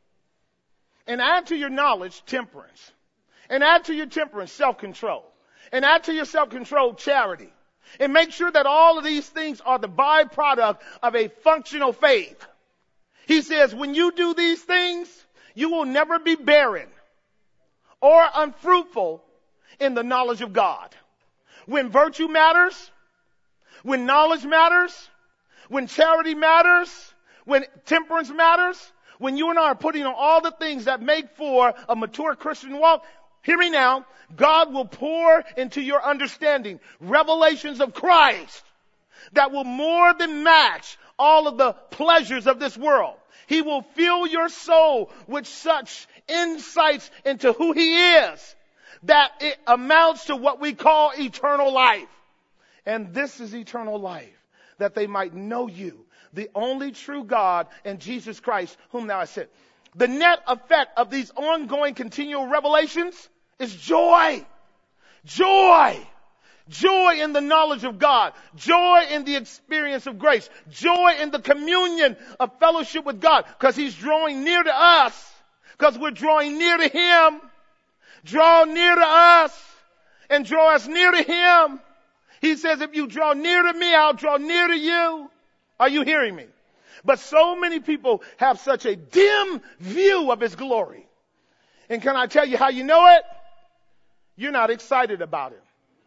And add to your knowledge temperance. And add to your temperance self-control. And add to your self-control charity. And make sure that all of these things are the byproduct of a functional faith. He says, when you do these things, you will never be barren or unfruitful in the knowledge of God. When virtue matters, when knowledge matters, when charity matters, when temperance matters, when you and I are putting on all the things that make for a mature Christian walk, hear me now, God will pour into your understanding revelations of Christ that will more than match all of the pleasures of this world. He will fill your soul with such insights into who he is that it amounts to what we call eternal life. And this is eternal life, that they might know you, the only true God, and Jesus Christ, whom thou hast sent. The net effect of these ongoing continual revelations is joy. Joy. Joy in the knowledge of God. Joy in the experience of grace. Joy in the communion of fellowship with God. Because he's drawing near to us. Because we're drawing near to him. Draw near to us. And draw us near to him. He says, if you draw near to me, I'll draw near to you. Are you hearing me? But so many people have such a dim view of his glory. And can I tell you how you know it? You're not excited about it.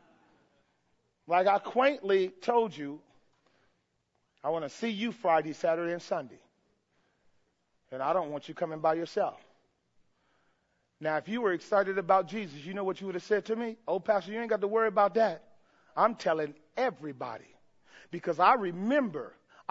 Like I quaintly told you, I want to see you Friday, Saturday, and Sunday. And I don't want you coming by yourself. Now, if you were excited about Jesus, you know what you would have said to me? Oh, Pastor, you ain't got to worry about that. I'm telling everybody. Because I remember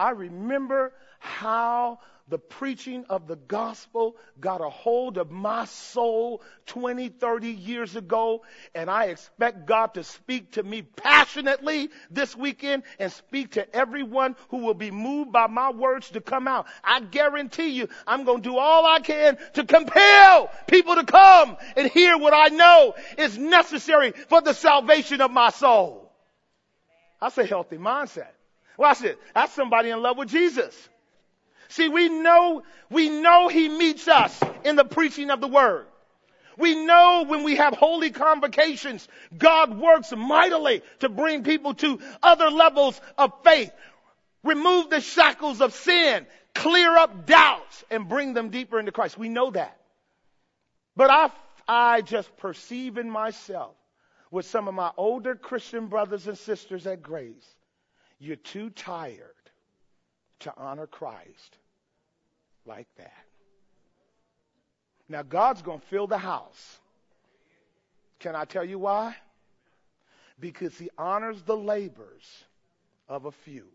how the preaching of the gospel got a hold of my soul 20, 30 years ago. And I expect God to speak to me passionately this weekend and speak to everyone who will be moved by my words to come out. I guarantee you, I'm going to do all I can to compel people to come and hear what I know is necessary for the salvation of my soul. That's a healthy mindset. Watch it. That's somebody in love with Jesus. See, we know he meets us in the preaching of the word. We know when we have holy convocations, God works mightily to bring people to other levels of faith, remove the shackles of sin, clear up doubts, and bring them deeper into Christ. We know that. But I just perceive in myself with some of my older Christian brothers and sisters at Grace, you're too tired to honor Christ like that. Now, God's going to fill the house. Can I tell you why? Because he honors the labors of a few.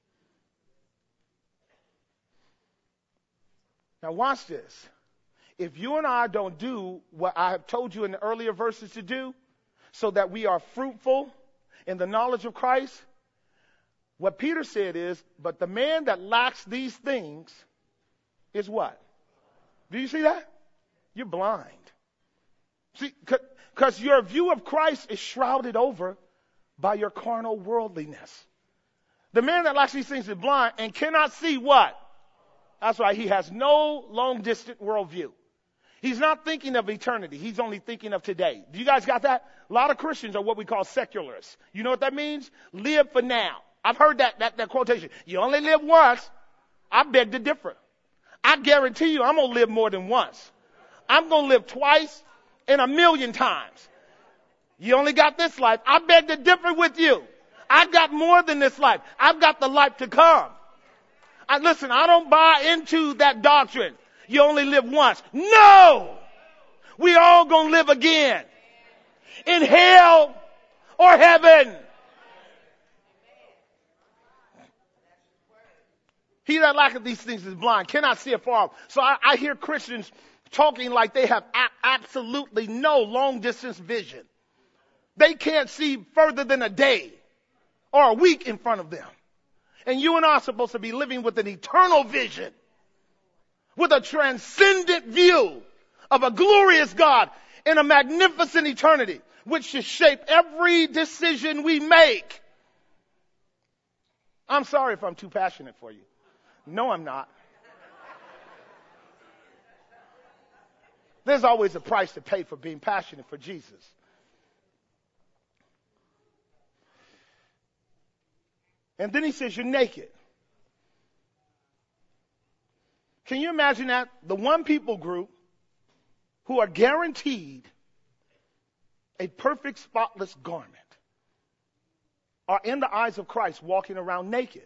Now, watch this. If you and I don't do what I have told you in the earlier verses to do, so that we are fruitful in the knowledge of Christ, what Peter said is, but the man that lacks these things is what? Do you see that? You're blind. See, because your view of Christ is shrouded over by your carnal worldliness. The man that lacks these things is blind and cannot see what? That's right. He has no long-distance worldview. He's not thinking of eternity. He's only thinking of today. Do you guys got that? A lot of Christians are what we call secularists. You know what that means? Live for now. I've heard that quotation. You only live once. I beg to differ. I guarantee you I'm going to live more than once. I'm going to live twice and 1,000,000 times. You only got this life. I beg to differ with you. I've got more than this life. I've got the life to come. Listen, I don't buy into that doctrine. You only live once. No! We all gonna live again. In hell or heaven. He that lacketh these things is blind, cannot see afar off. So I hear Christians talking like they have absolutely no long distance vision. They can't see further than a day or a week in front of them. And you and I are supposed to be living with an eternal vision, with a transcendent view of a glorious God in a magnificent eternity, which should shape every decision we make. I'm sorry if I'm too passionate for you. No, I'm not. There's always a price to pay for being passionate for Jesus. And then he says, you're naked. Can you imagine that? The one people group who are guaranteed a perfect, spotless garment are in the eyes of Christ walking around naked.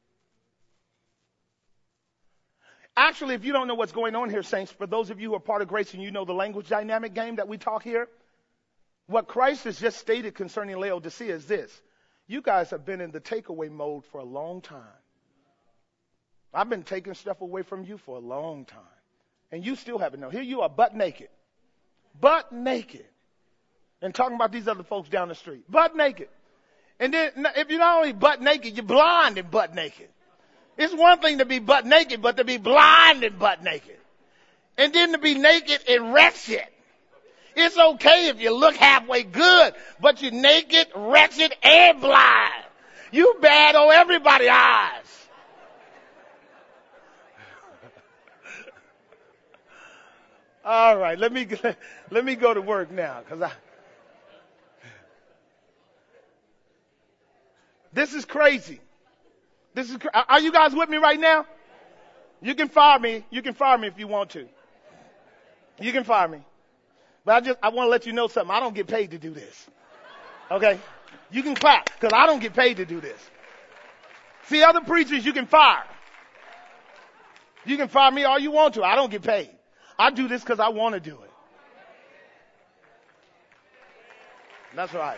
Actually, if you don't know what's going on here, saints, for those of you who are part of Grace and you know the language dynamic game that we talk here, what Christ has just stated concerning Laodicea is this. You guys have been in the takeaway mode for a long time. I've been taking stuff away from you for a long time. And you still haven't known. Here you are, butt naked. Butt naked. And talking about these other folks down the street. Butt naked. And then, if you're not only butt naked, you're blind and butt naked. It's one thing to be butt naked, but to be blind and butt naked. And then to be naked and wretched. It's okay if you look halfway good, but you're naked, wretched, and blind. You bad on everybody's eyes. All right, let me go to work now, this is crazy. Are you guys with me right now? You can fire me. You can fire me if you want to. You can fire me. But I want to let you know something. I don't get paid to do this. Okay? You can clap because I don't get paid to do this. See, other preachers you can fire. You can fire me all you want to. I don't get paid. I do this because I want to do it. That's right.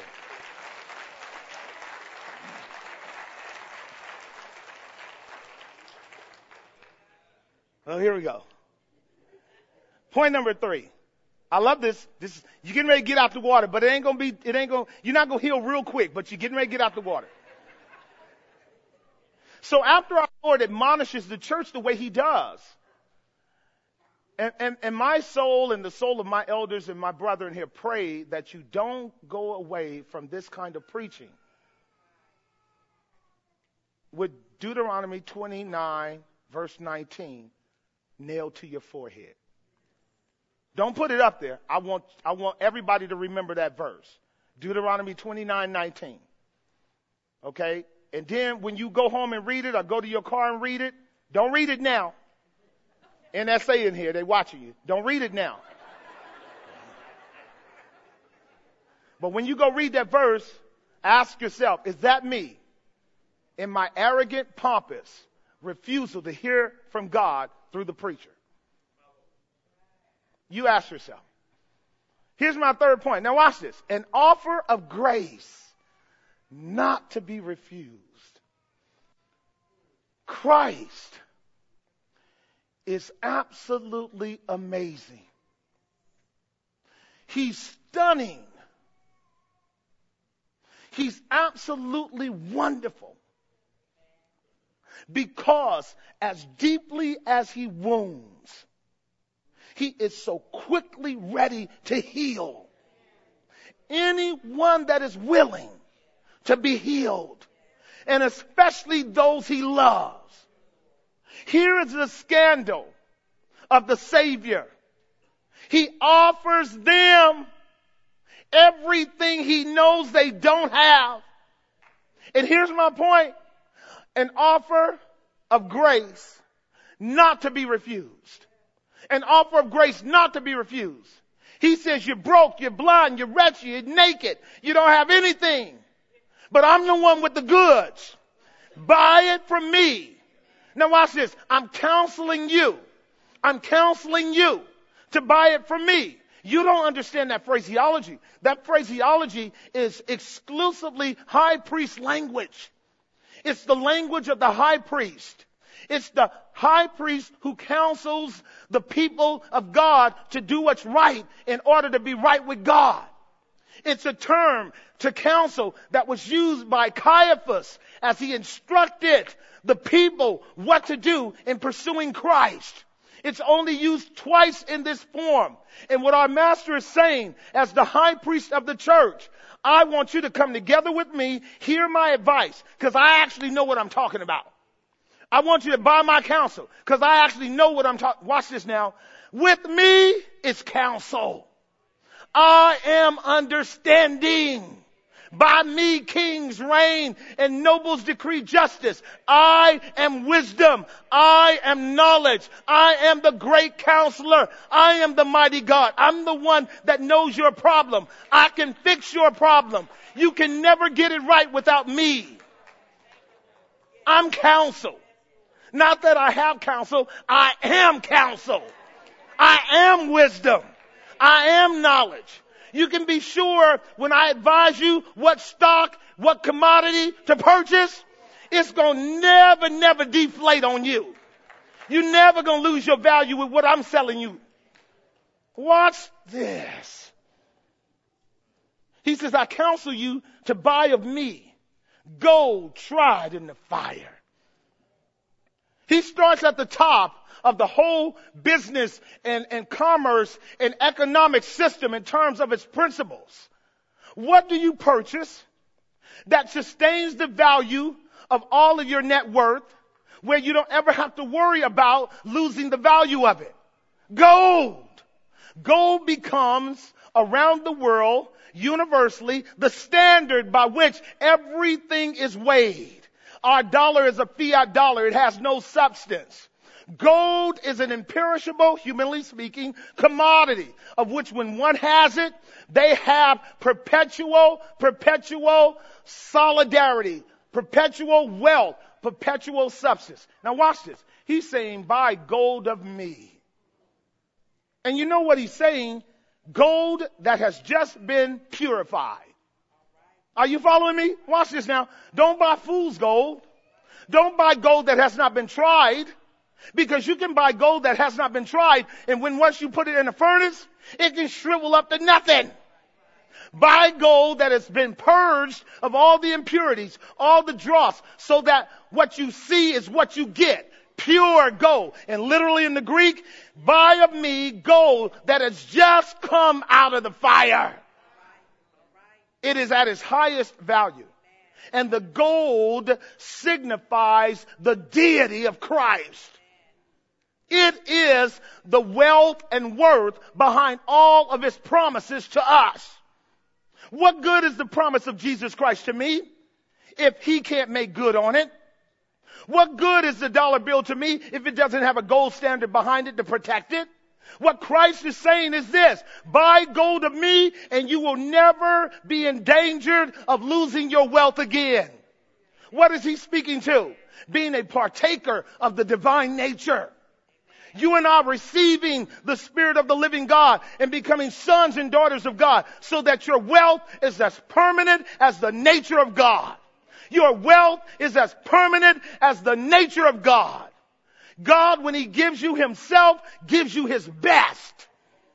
Well, here we go. Point number 3. I love this. You're getting ready to get out the water, but you're not going to heal real quick, but you're getting ready to get out the water. So after our Lord admonishes the church the way he does, and my soul and the soul of my elders and my brethren here pray that you don't go away from this kind of preaching with Deuteronomy 29, verse 19, nailed to your forehead. Don't put it up there. I want everybody to remember that verse. Deuteronomy 29:19. Okay? And then when you go home and read it or go to your car and read it, don't read it now. NSA in here, they watching you. Don't read it now. But when you go read that verse, ask yourself, is that me in my arrogant, pompous refusal to hear from God through the preacher? You ask yourself. Here's my third point. Now watch this. An offer of grace not to be refused. Christ is absolutely amazing. He's stunning. He's absolutely wonderful. Because as deeply as he wounds, he is so quickly ready to heal anyone that is willing to be healed, and especially those he loves. Here is the scandal of the Savior. He offers them everything he knows they don't have. And here's my point. An offer of grace not to be refused. An offer of grace not to be refused. He says, you're broke, you're blind, you're wretched, you're naked, you don't have anything. But I'm the one with the goods. Buy it from me. Now watch this. I'm counseling you. I'm counseling you to buy it from me. You don't understand that phraseology. That phraseology is exclusively high priest language. It's the language of the high priest. It's the high priest who counsels the people of God to do what's right in order to be right with God. It's a term to counsel that was used by Caiaphas as he instructed the people what to do in pursuing Christ. It's only used twice in this form. And what our master is saying as the high priest of the church, I want you to come together with me, hear my advice, because I actually know what I'm talking about. I want you to buy my counsel, because I actually know what I'm talking. Watch this now. With me, it's counsel. I am understanding. By me, kings reign and nobles decree justice. I am wisdom. I am knowledge. I am the great counselor. I am the mighty God. I'm the one that knows your problem. I can fix your problem. You can never get it right without me. I'm counsel. Not that I have counsel. I am counsel. I am wisdom. I am knowledge. You can be sure when I advise you what stock, what commodity to purchase, it's going to never deflate on you. You're never going to lose your value with what I'm selling you. Watch this. He says, I counsel you to buy of me gold tried in the fire. He starts at the top of the whole business and commerce and economic system in terms of its principles. What do you purchase that sustains the value of all of your net worth, where you don't ever have to worry about losing the value of it? Gold. Gold becomes, around the world, universally, the standard by which everything is weighed. Our dollar is a fiat dollar. It has no substance. Gold is an imperishable, humanly speaking, commodity of which when one has it, they have perpetual solidarity, perpetual wealth, perpetual substance. Now watch this. He's saying, buy gold of me. And you know what he's saying? Gold that has just been purified. Are you following me? Watch this now. Don't buy fool's gold. Don't buy gold that has not been tried. Because you can buy gold that has not been tried, and once you put it in a furnace, it can shrivel up to nothing. Buy gold that has been purged of all the impurities, all the dross, so that what you see is what you get. Pure gold. And literally in the Greek, buy of me gold that has just come out of the fire. It is at its highest value. And the gold signifies the deity of Christ. It is the wealth and worth behind all of his promises to us. What good is the promise of Jesus Christ to me if he can't make good on it? What good is the dollar bill to me if it doesn't have a gold standard behind it to protect it? What Christ is saying is this: buy gold of me and you will never be endangered of losing your wealth again. What is he speaking to? Being a partaker of the divine nature. You and I receiving the Spirit of the living God and becoming sons and daughters of God, so that your wealth is as permanent as the nature of God. Your wealth is as permanent as the nature of God. God, when he gives you himself, gives you his best.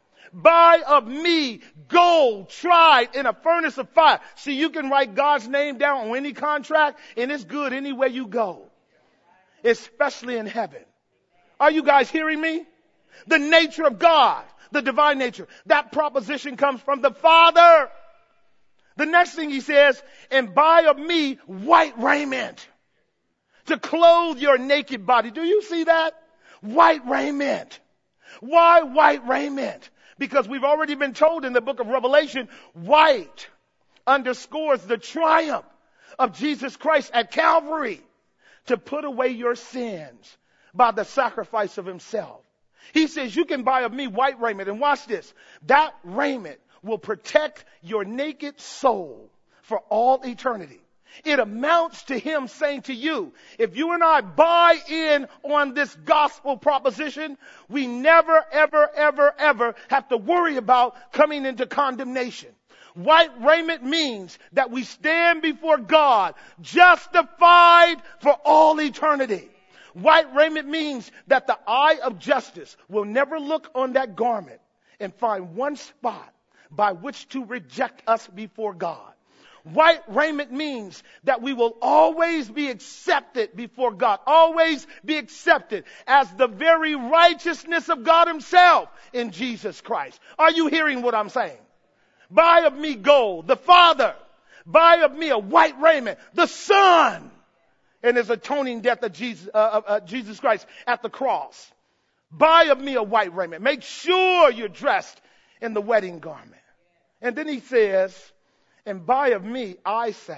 Buy of me gold tried in a furnace of fire. See, you can write God's name down on any contract and it's good anywhere you go, especially in heaven. Are you guys hearing me? The nature of God, the divine nature, that proposition comes from the Father. The next thing he says, and buy of me white raiment to clothe your naked body. Do you see that? White raiment. Why white raiment? Because we've already been told in the book of Revelation, white underscores the triumph of Jesus Christ at Calvary to put away your sins by the sacrifice of himself. He says you can buy of me white raiment. And watch this. That raiment will protect your naked soul for all eternity. It amounts to him saying to you, if you and I buy in on this gospel proposition, we never, ever have to worry about coming into condemnation. White raiment means that we stand before God justified for all eternity. White raiment means that the eye of justice will never look on that garment and find one spot by which to reject us before God. White raiment means that we will always be accepted before God, always be accepted as the very righteousness of God himself in Jesus Christ. Are you hearing what I'm saying? Buy of me gold, the Father. Buy of me a white raiment, the Son, and his atoning death of Jesus Christ at the cross. Buy of me a white raiment. Make sure you're dressed in the wedding garment. And then he says, and buy of me eye salve,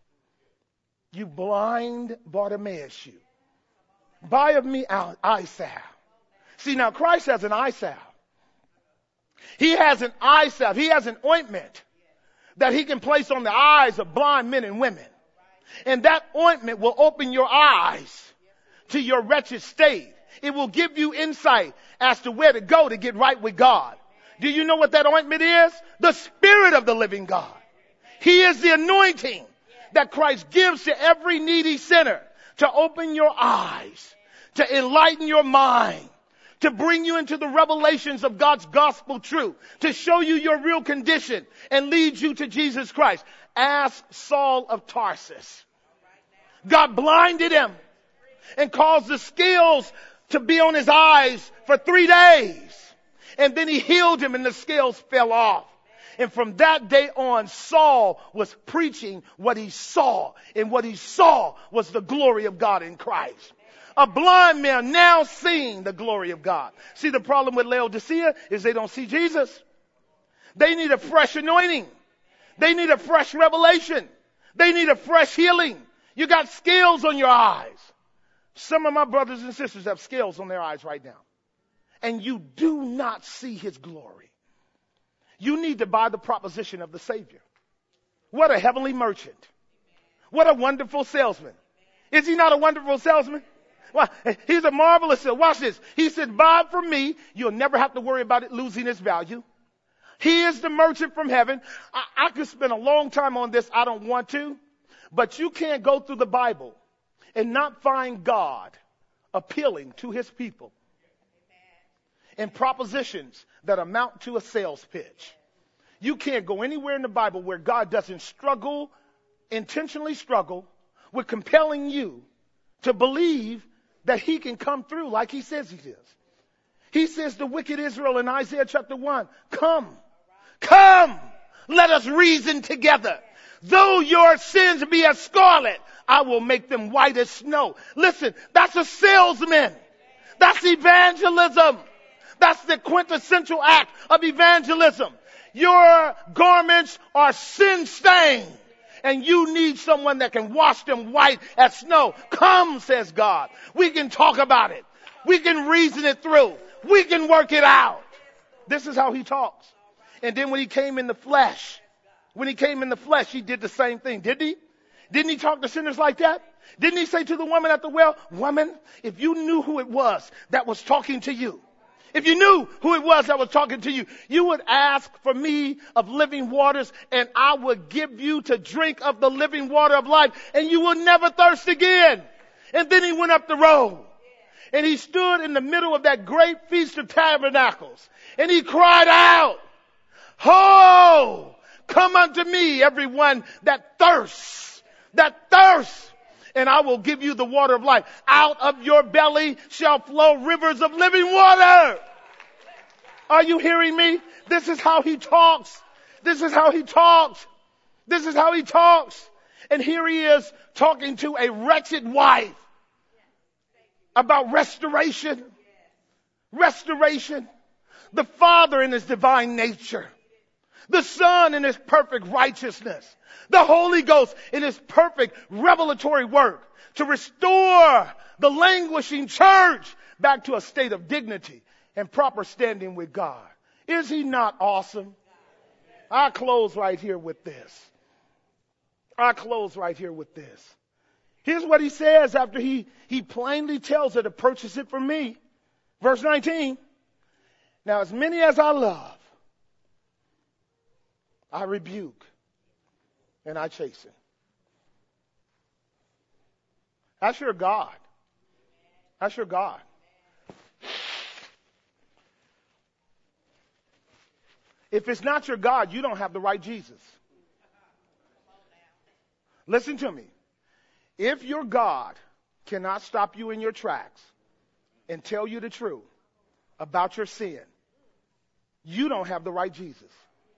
you blind Bartimaeus, you. Buy of me eye salve. See, now Christ has an eye salve. He has an eye salve. He has an ointment that he can place on the eyes of blind men and women. And that ointment will open your eyes to your wretched state. It will give you insight as to where to go to get right with God. Do you know what that ointment is? The Spirit of the living God. He is the anointing that Christ gives to every needy sinner to open your eyes, to enlighten your mind, to bring you into the revelations of God's gospel truth, to show you your real condition and lead you to Jesus Christ. Ask Saul of Tarsus. God blinded him and caused the scales to be on his eyes for 3 days. And then he healed him and the scales fell off. And from that day on, Saul was preaching what he saw. And what he saw was the glory of God in Christ. A blind man now seeing the glory of God. See, the problem with Laodicea is they don't see Jesus. They need a fresh anointing. They need a fresh revelation. They need a fresh healing. You got scales on your eyes. Some of my brothers and sisters have scales on their eyes right now. And you do not see his glory. You need to buy the proposition of the Savior. What a heavenly merchant. What a wonderful salesman. Is he not a wonderful salesman? Well, he's a marvelous salesman. Watch this. He said, buy from me. You'll never have to worry about it losing its value. He is the merchant from heaven. I could spend a long time on this. I don't want to. But you can't go through the Bible and not find God appealing to his people in propositions that amount to a sales pitch. You can't go anywhere in the Bible where God doesn't intentionally struggle with compelling you to believe that he can come through like he says he is. He says to wicked Israel in Isaiah chapter 1, come, let us reason together. Though your sins be as scarlet, I will make them white as snow. Listen, that's a salesman. That's evangelism. That's the quintessential act of evangelism. Your garments are sin-stained, and you need someone that can wash them white as snow. Come, says God. We can talk about it. We can reason it through. We can work it out. This is how he talks. And then when he came in the flesh, he did the same thing, didn't he? Didn't he talk to sinners like that? Didn't he say to the woman at the well, woman, if you knew who it was that was talking to you, if you knew who it was that was talking to you, you would ask for me of living waters, and I would give you to drink of the living water of life, and you will never thirst again. And then he went up the road, and he stood in the middle of that great Feast of Tabernacles, and he cried out, ho, come unto me, everyone that thirsts, and I will give you the water of life. Out of your belly shall flow rivers of living water. Are you hearing me? This is how he talks. This is how he talks. This is how he talks. And here he is talking to a wretched wife about restoration. Restoration. The Father in his divine nature. The Son in his perfect righteousness. The Holy Ghost in his perfect revelatory work to restore the languishing church back to a state of dignity and proper standing with God. Is he not awesome? I close right here with this. Here's what he says after he plainly tells her to purchase it from me. Verse 19. Now, as many as I love, I rebuke and I chasten. That's your God. That's your God. If it's not your God, you don't have the right Jesus. Listen to me. If your God cannot stop you in your tracks and tell you the truth about your sin, you don't have the right Jesus.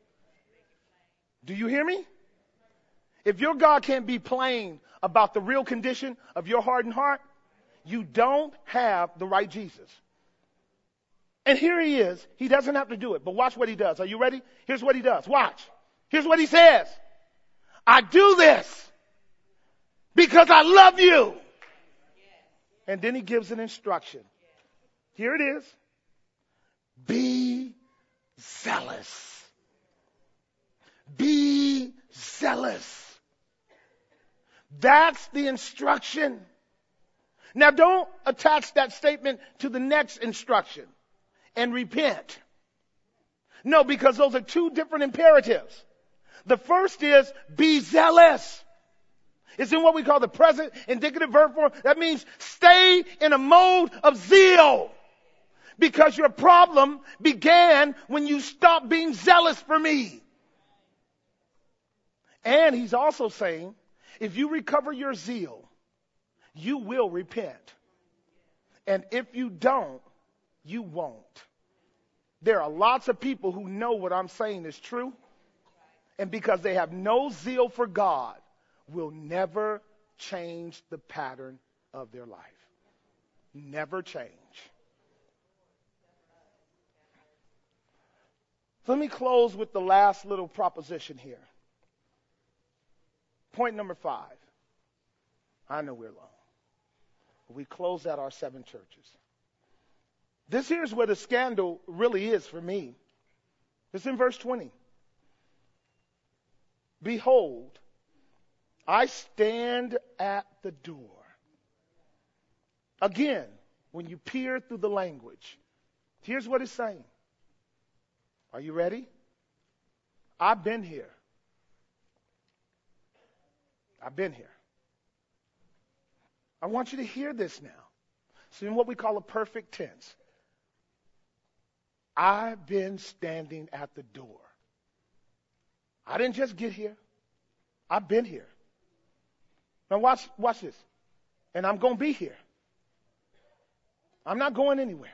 Do you hear me? If your God can't be plain about the real condition of your hardened heart, you don't have the right Jesus. And here he is. He doesn't have to do it, but watch what he does. Are you ready? Here's what he does. Watch. Here's what he says. I do this because I love you. And then he gives an instruction. Here it is. Be zealous. Be zealous. That's the instruction. Now don't attach that statement to the next instruction and repent. No, because those are two different imperatives. The first is be zealous. It's in what we call the present indicative verb form. That means stay in a mode of zeal. Because your problem began when you stopped being zealous for me. And he's also saying, if you recover your zeal, you will repent. And if you don't, you won't. There are lots of people who know what I'm saying is true. And because they have no zeal for God, will never change the pattern of their life. Never change. Let me close with the last little proposition here. Point number 5. I know we're long. We close out our 7 churches. This here's where the scandal really is for me. It's in verse 20. Behold, I stand at the door. Again, when you peer through the language, here's what it's saying. Are you ready? I've been here. I've been here. I want you to hear this now. It's in what we call a perfect tense. I've been standing at the door. I didn't just get here. I've been here. Now watch this. And I'm going to be here. I'm not going anywhere.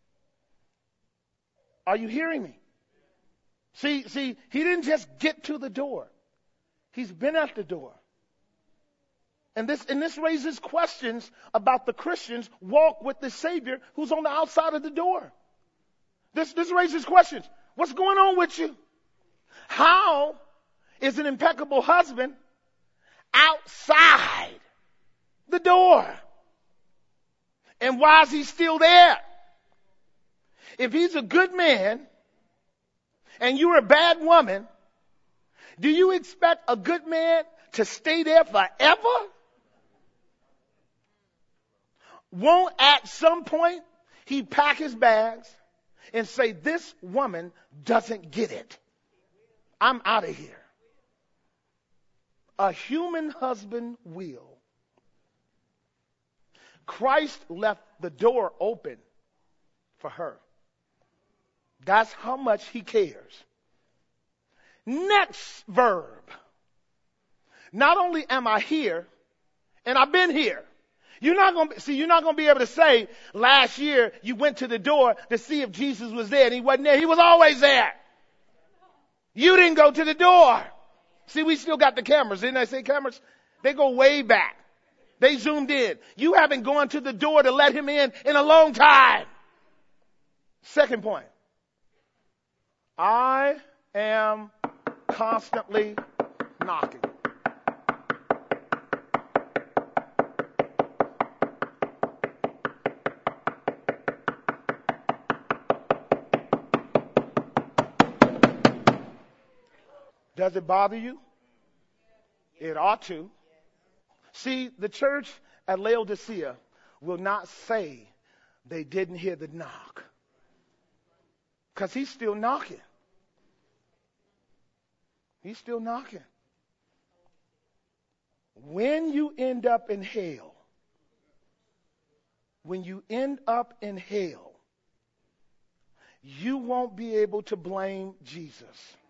Are you hearing me? See, he didn't just get to the door. He's been at the door. And this raises questions about the Christians walk with the Savior who's on the outside of the door. This raises questions. What's going on with you? How is an impeccable husband outside the door? And why is he still there? If he's a good man and you're a bad woman, do you expect a good man to stay there forever? Won't at some point he pack his bags and say, this woman doesn't get it. I'm out of here. A human husband will. Christ left the door open for her. That's how much he cares. Next verb. Not only am I here, and I've been here. You're not going to be able to say last year you went to the door to see if Jesus was there and he wasn't there. He was always there. You didn't go to the door. See, we still got the cameras. Didn't I say cameras? They go way back. They zoomed in. You haven't gone to the door to let him in a long time. Second point. I am constantly knocking. Does it bother you? It ought to. See, the church at Laodicea will not say they didn't hear the knock. Because he's still knocking. He's still knocking. When you end up in hell, you won't be able to blame Jesus.